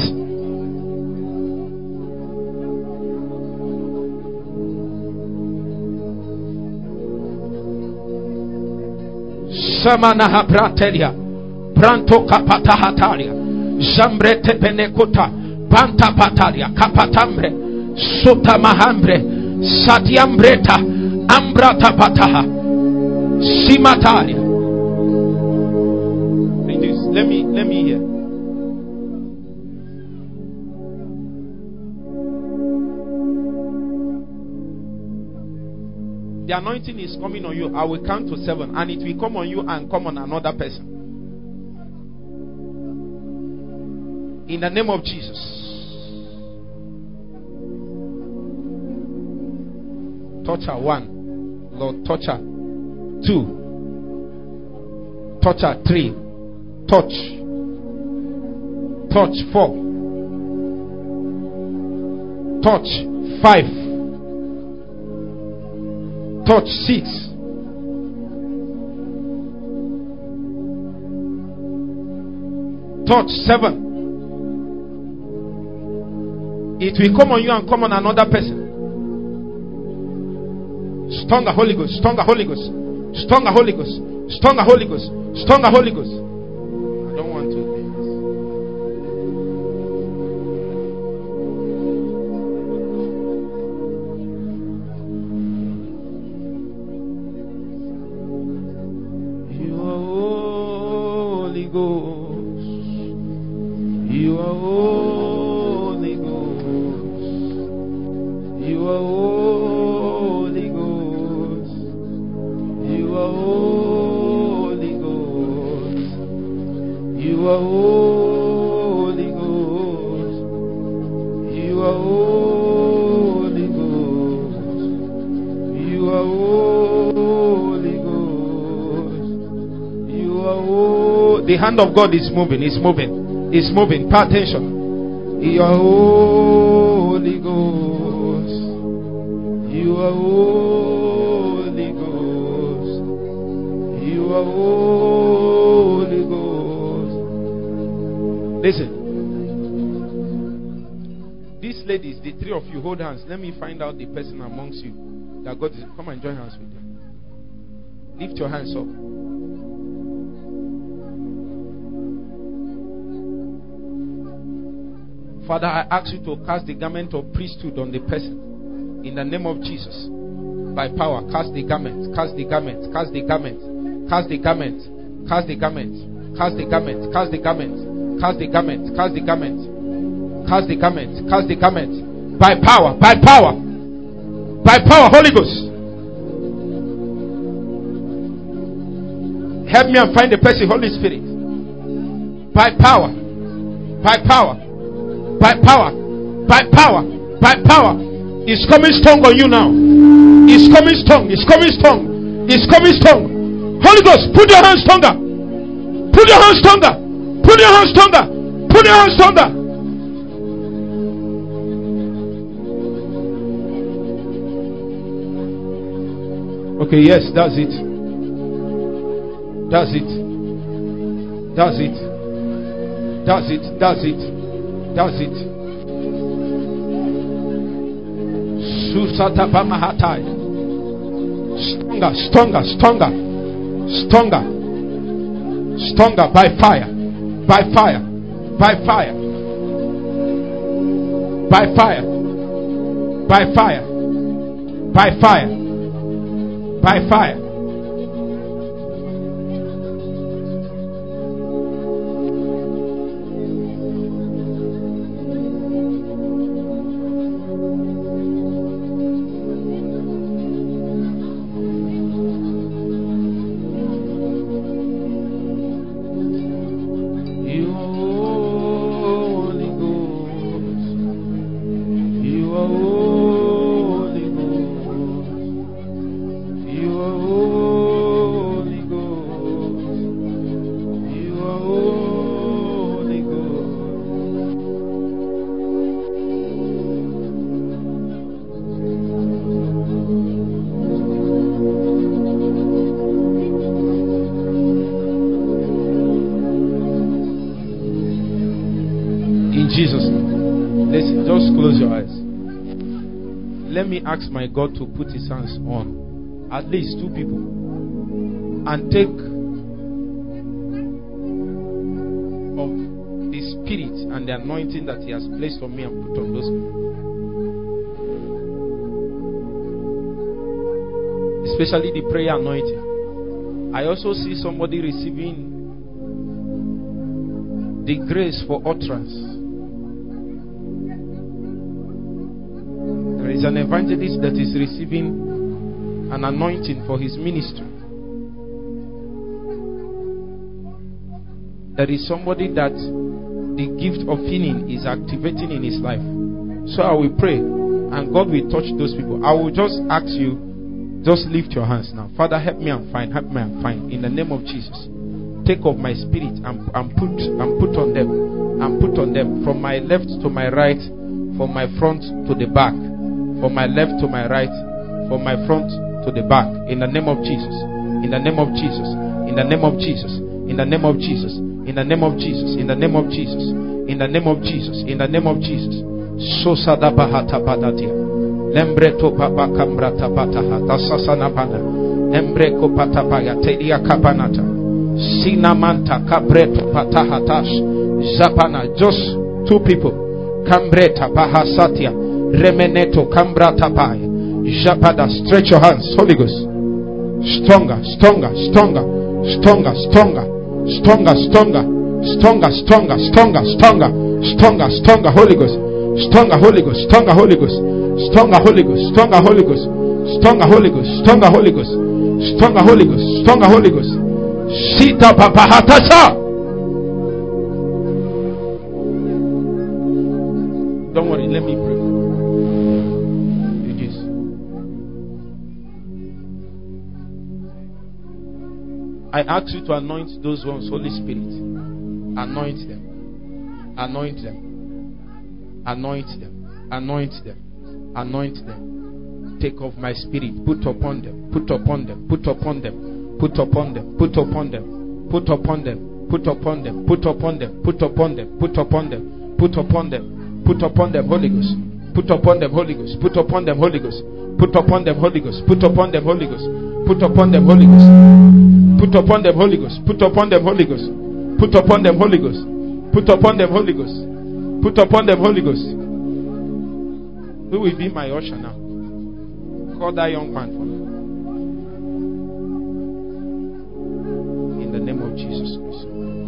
S1: Samanaha bratelia. Branto kapatahataria. Jambrete penekota. Panta patalia, kapatambre, sota mahambre, satiambreta, ambrata pataha, simatalia. Let me, let me hear. The anointing is coming on you. I will count to seven, and it will come on you and come on another person. In the name of Jesus. Touch her one. Lord, touch her. Two. Touch her. Three. Touch. Touch. Four. Touch. Five. Touch. Six. Touch. Seven. It will come on you and come on another person. Stronger Holy Ghost, stronger Holy Ghost, stronger Holy Ghost, stronger Holy Ghost, stronger Holy Ghost. I don't want to. You are Holy Ghost. You are Holy Ghost. You are Holy. You are Holy Ghost. You are Holy Ghost. You are Holy Ghost. The hand of God is moving. It's moving. It's moving. Pay attention. You are Holy Ghost. You are Holy Ghost. You are Holy Ghost. Listen. These ladies, the three of you, hold hands. Let me find out the person amongst you that God is. Come and join hands with them. Lift your hands up. Father, I ask you to cast the garment of priesthood on the person. In the name of Jesus. By power, cast the garment. Cast the garment. Cast the garment. Cast the garment. Cast the garment. Cast the garment. Cast the garment. Cast the garment. Cast the garment. Cast the garment. Cast the garment. By power. By power. By power. Holy Ghost. Help me and find the person. Holy Spirit. By power. By power. By power. By power. By power. It's coming strong on you now. It's coming strong. It's coming strong. It's coming strong. Holy Ghost, put your hands stronger. Put your hands stronger. Put your hands stronger. Put your hands stronger. Okay, yes, that's it. That's it. That's it. That's it. That's it. That's it. Susatapa Mahatai. Stronger, stronger, stronger, stronger, stronger by fire, by fire, by fire, by fire, by fire, by fire, by fire. Ask my God to put his hands on at least two people and take of the spirit and the anointing that he has placed on me and put on those people, especially the prayer anointing. I also see somebody receiving the grace for utterance. There is an evangelist that is receiving an anointing for his ministry. There is somebody that the gift of healing is activating in his life. So I will pray and God will touch those people. I will just ask you, just lift your hands now. Father, help me and find, help me and find. In the name of Jesus, take of my spirit and, and put and put on them, and put on them from my left to my right, from my front to the back. From my left to my right, from my front to the back. In the name of Jesus. In the name of Jesus. In the name of Jesus. In the name of Jesus. In the name of Jesus. In the name of Jesus. In the name of Jesus. In the name of Jesus. So sadabahata padatia. Lembreto papa kambrata pataha. Tasasana pana. Embreko patapaya. Telia kapanata. Sinamanta kabreto patahatash. Zapana. Just two people. Kambreta pahasatia. Remeneto Kambrata Pai Japada. Stretch your hands. Holy Ghost. Stronger, stronger, stronger, stronger, stronger, stronger, stronger, stronger, stronger, stronger, stronger, stronger, stronger, Holy Ghost. Stronger Holy Ghost. Stronger Holy Ghost. Stronger Holy Ghost. Stronger Holy Ghost. Stronger Holy Ghost. Stronger Holy Ghost. Stronger Holy Ghost. Stronger Holy Ghost. Sita Papa Hatasa. Don't worry, let me pray. I ask you to anoint those ones, Holy Spirit. Anoint them. Anoint them. Anoint them. Anoint them. Anoint them. Take off my spirit. Put upon them. Put upon them. Put upon them. Put upon them. Put upon them. Put upon them. Put upon them. Put upon them. Put upon them. Put upon them. Put upon them. Put upon them, Holy Ghost. Put upon them, Holy Ghost. Put upon them, Holy Ghost. Put upon them, Holy Ghost. Put upon them, Holy Ghost. Put upon them, Holy Ghost. Put upon them, Holy Ghost. Put upon them, Holy Ghost. Put upon them, Holy Ghost. Put upon them, Holy Ghost. Put upon them, Holy Ghost. Who will be my usher now? Call that young man for me. In the name of Jesus Christ.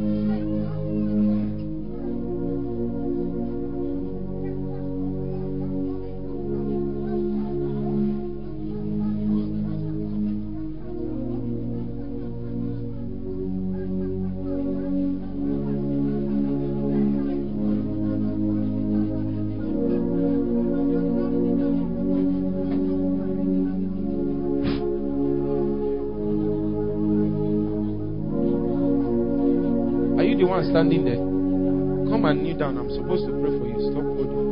S1: Standing there, come and kneel down. I'm supposed to pray for you. Stop holding.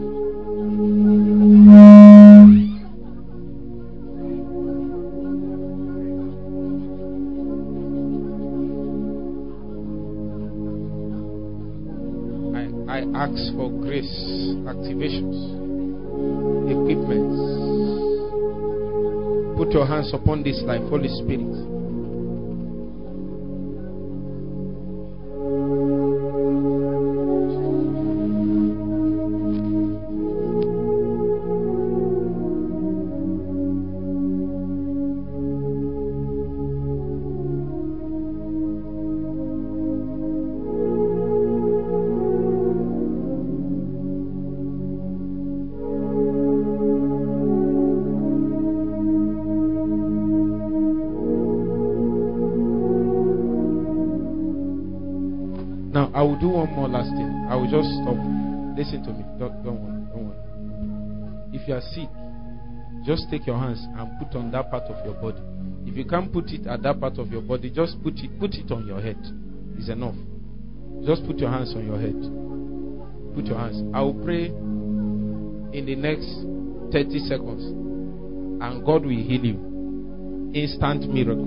S1: I I ask for grace, activations, equipments. Put your hands upon this life, Holy Spirit. I will do one more last thing. I will just stop. Listen to me. Don't, don't worry. Don't worry. If you are sick, just take your hands and put on that part of your body. If you can't put it at that part of your body, just put it put it on your head. It's enough. Just put your hands on your head. Put your hands. I will pray in the next thirty seconds, and God will heal you. Instant miracle.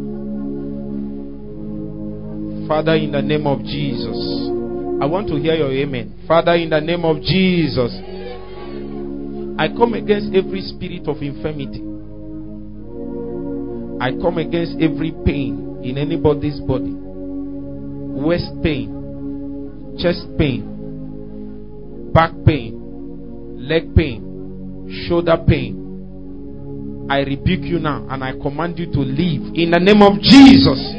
S1: Father, in the name of Jesus, I want to hear your amen. Father, in the name of Jesus, I come against every spirit of infirmity. I come against every pain in anybody's body. Waist pain, chest pain, back pain, leg pain, shoulder pain. I rebuke you now and I command you to leave in the name of Jesus.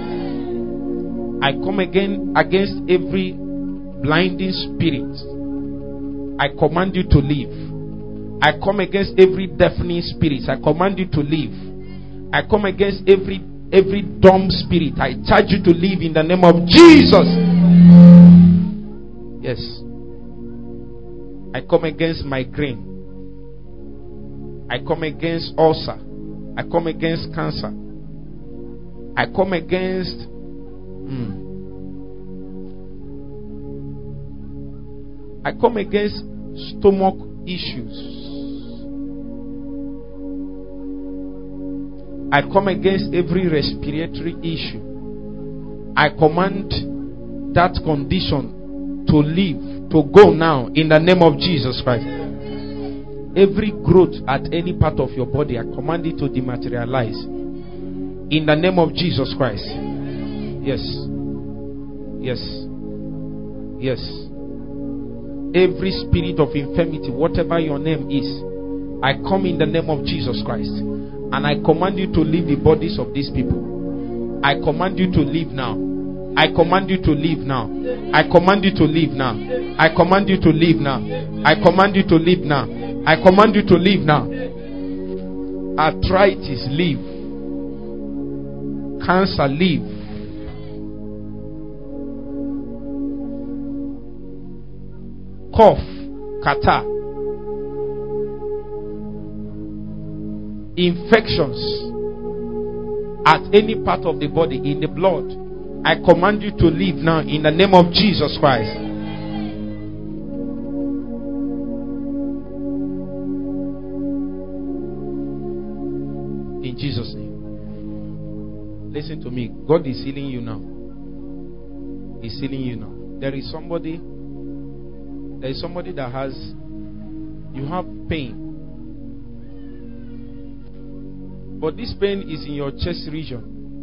S1: I come again against every blinding spirit. I command you to leave. I come against every deafening spirit. I command you to leave. I come against every every dumb spirit. I charge you to leave in the name of Jesus. Yes. I come against migraine. I come against ulcer. I come against cancer. I come against mm, I come against stomach issues. I come against every respiratory issue. I command that condition to leave, to go now in the name of Jesus Christ. Every growth at any part of your body, I command it to dematerialize in the name of Jesus Christ. Yes. Yes. Yes. Every spirit of infirmity, whatever your name is, I come in the name of Jesus Christ. And I command you to leave the bodies of these people. I command you to leave now. I command you to leave now. I command you to leave now. I command you to leave now. I command you to leave now. I command you to leave now. Arthritis, leave. Cancer, leave. Cough, catarrh. Infections, at any part of the body, in the blood, I command you to leave now in the name of Jesus Christ. In Jesus' name. Listen to me. God is healing you now. He's healing you now. There is somebody, there is somebody that has, you have pain. But this pain is in your chest region.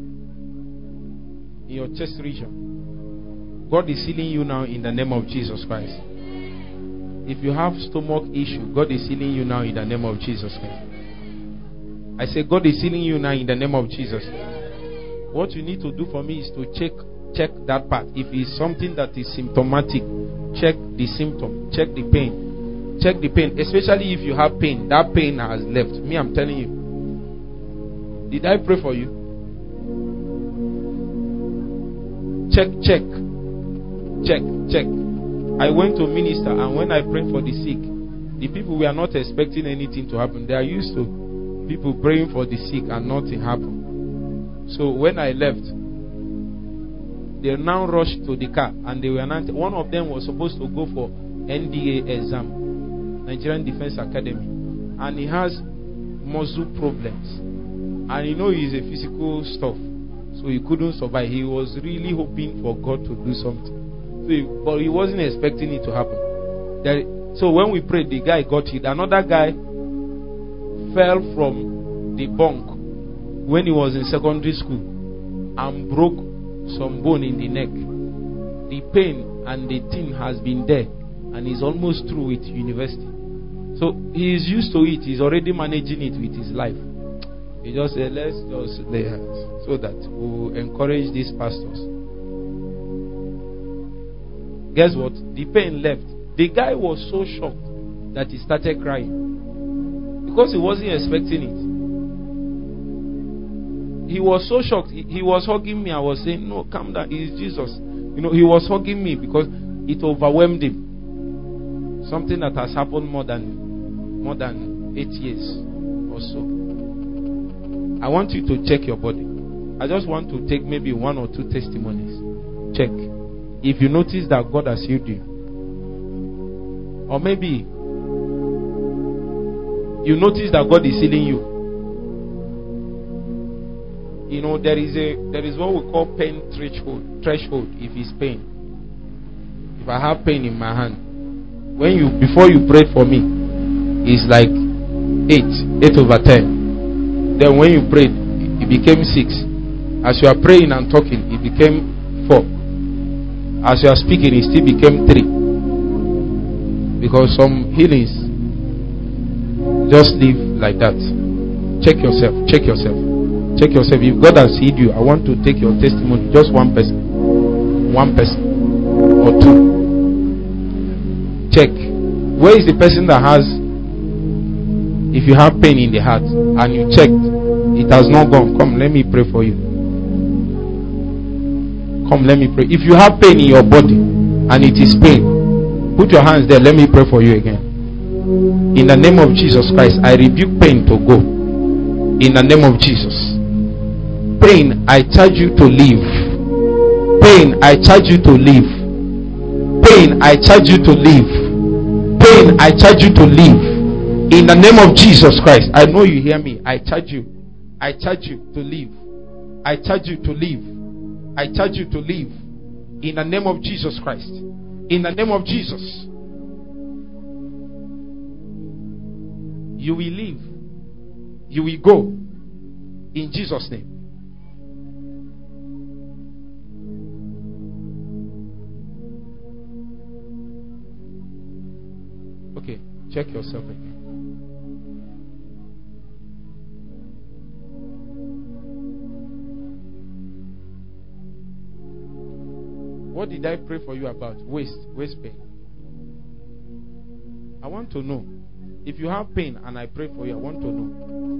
S1: In your chest region. God is healing you now in the name of Jesus Christ. If you have stomach issue, God is healing you now in the name of Jesus Christ. I say God is healing you now in the name of Jesus. What you need to do for me is to check check that part. If it's something that is symptomatic, check the symptom, check the pain. Check the pain, especially if you have pain. That pain has left. Me, I'm telling you. Did I pray for you? Check, check. Check, check. I went to minister, and when I prayed for the sick, the people were not expecting anything to happen. They are used to people praying for the sick and nothing happened. So when I left, they now rushed to the car, and they were not. One of them was supposed to go for N D A exam, Nigerian Defense Academy, and he has muscle problems. And you know he's a physical stuff, so he couldn't survive. He was really hoping for God to do something, so he, but he wasn't expecting it to happen. There, so when we prayed, the guy got hit. Another guy fell from the bunk when he was in secondary school and broke some bone in the neck. The pain and the thing has been there, and he's almost through with university. So he is used to it. He's already managing it with his life. He just said, let's just lay hands so that we will encourage these pastors. Guess what? The pain left. The guy was so shocked that he started crying because he wasn't expecting it. He was so shocked. He, he was hugging me. I was saying, no, calm down. It's Jesus. You know, he was hugging me because it overwhelmed him. Something that has happened more than more than eight years or so. I want you to check your body. I just want to take maybe one or two testimonies. Check. If you notice that God has healed you. Or maybe you notice that God is healing you. You know, there is a there is what we call pain threshold. Threshold if it's pain. If I have pain in my hand, when you before you prayed for me, it's like eight, eight over ten. Then when you prayed, it became six. As you are praying and talking, it became four. As you are speaking, it still became three. Because some healings just live like that. Check yourself. Check yourself. Check yourself. If God has healed you, I want to take your testimony. Just one person. One person. Or two. Check. Where is the person that has, if you have pain in the heart and you checked, it has not gone. Come, let me pray for you. Come, let me pray. If you have pain in your body and it is pain, put your hands there. Let me pray for you again. In the name of Jesus Christ, I rebuke pain to go. In the name of Jesus. Pain, I charge you to leave. Pain, I charge you to leave. Pain, I charge you to leave. Pain, I charge you to leave. In the name of Jesus Christ. I know you hear me. I charge you. I charge you to leave. I charge you to leave. I charge you to leave. In the name of Jesus Christ. In the name of Jesus. You will leave. You will go. In Jesus' name. Okay. Check yourself again. What did I pray for you about? Waist, waist pain. I want to know. If you have pain and I pray for you, I want to know.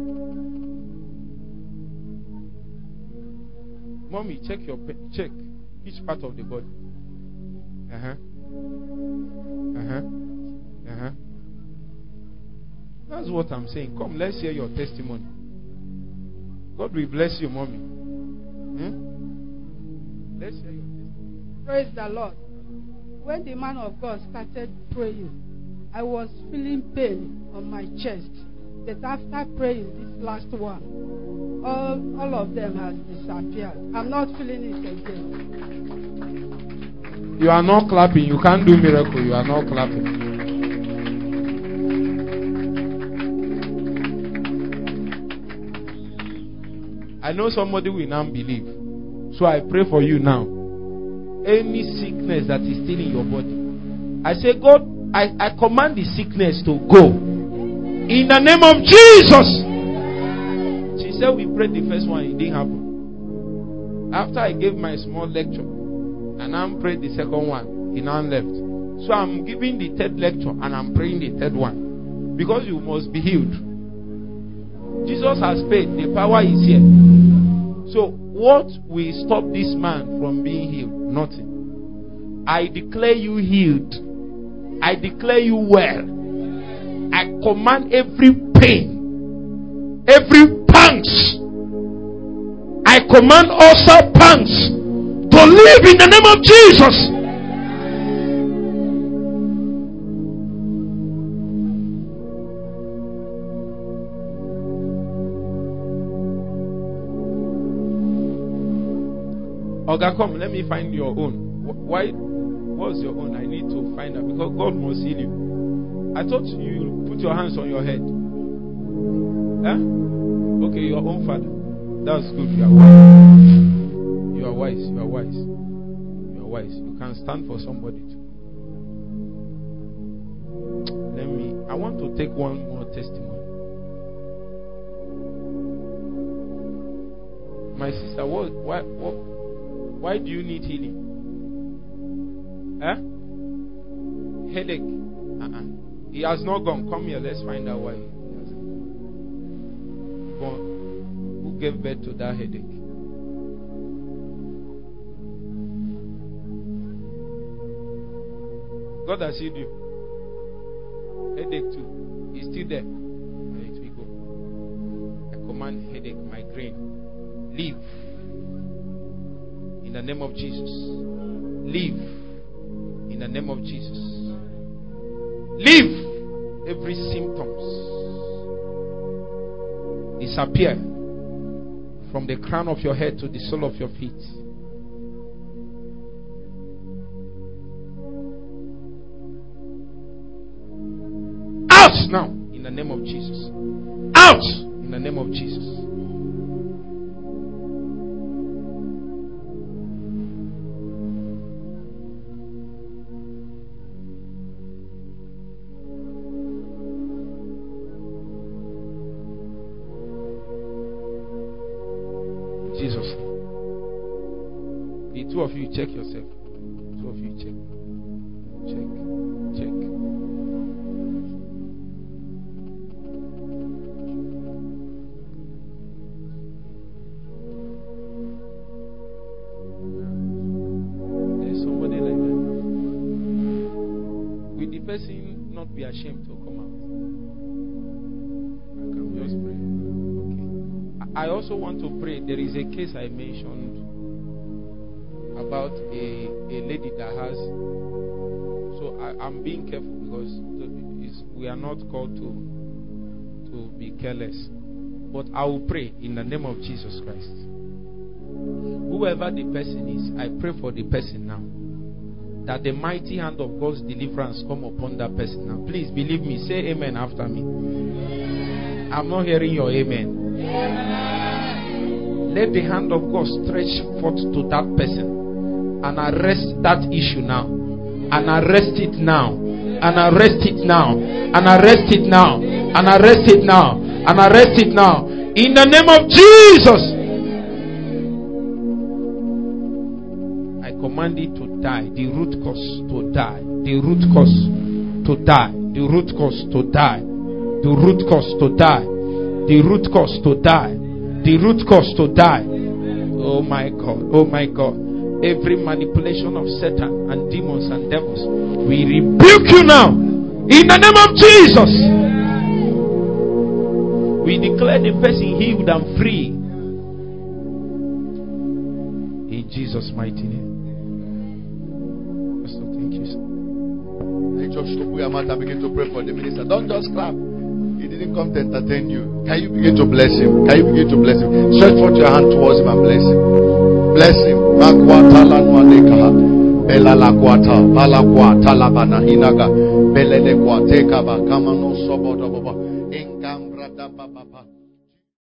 S1: Mommy, check your pain. Check each part of the body. Uh-huh. Uh-huh. Uh-huh. That's what I'm saying. Come, let's hear your testimony. God will bless you, mommy. Hmm? Let's hear your testimony.
S2: Praise the Lord. When the man of God started praying, I was feeling pain on my chest. But after praying this last one, all, all of them has disappeared. I'm not feeling it again.
S1: You are not clapping. You can't do miracle. You are not clapping. I know somebody will now believe. So I pray for you now. Any sickness that is still in your body, I say, God, I, I command the sickness to go. In the name of Jesus. She said we prayed the first one, it didn't happen. After I gave my small lecture, and I prayed the second one, he now left. So I'm giving the third lecture, and I'm praying the third one. Because you must be healed. Jesus has paid. The power is here. So what will stop this man from being healed? Nothing. I declare you healed. I declare you well. I command every pain, every pangs, I command ulcer pangs to live in the name of Jesus. Oga, come, let me find your own. Why? What's your own? I need to find out because God must heal you. I thought you put your hands on your head. Huh? Okay, your own father. That's good. You are wise. You are wise. You are wise. You are wise. You can stand for somebody too. Let me. I want to take one more testimony. My sister, what? Why? What? Why do you need healing? Huh? Headache. Uh-uh. He has not gone. Come here. Let's find out why he hasn't gone. Who gave birth to that headache? God has healed you. Headache too. He's still there. Let me go. I command headache, migraine. Leave. In the name of Jesus. Leave. In the name of Jesus. Leave. Every symptoms disappear from the crown of your head to the sole of your feet. Out now in the name of Jesus. Out in the name of Jesus. Jesus. The two of you check yourself. Two of you check. Check. Check. There's somebody like that. Will the person not be ashamed to come out? I can just pray. I also want to pray. There is a case I mentioned about a, a lady that has. So I, I'm being careful because it's, we are not called to to be careless. But I will pray in the name of Jesus Christ. Whoever the person is, I pray for the person now. That the mighty hand of God's deliverance come upon that person now. Please believe me. Say amen after me. I'm not hearing your amen. Let the hand of God stretch forth to that person and arrest that issue now. And arrest it now. And arrest it now. And arrest it now. And arrest it now. And arrest it now. In the name of Jesus. I command it to die. The root cause to die. The root cause to die. The root cause to die. The root cause to die. The root cause to die. The root cause to die. Oh my God. Oh my God. Every manipulation of Satan and demons and devils, we rebuke you now. In the name of Jesus. We declare the person healed and free. Jesus' mighty name. Pastor, thank you, sir.
S3: I just open your mouth and begin to pray for the minister. Don't just clap. He didn't come to entertain you. Can you begin to bless him? Can you begin to bless him? Stretch forth your hand towards him and bless him. Bless him. Makwata lanwanekaha. Belala kwata. Balakwata labana hinaga. Belele kwateka ba. Kamano sobodo baba. Ingam brada papa.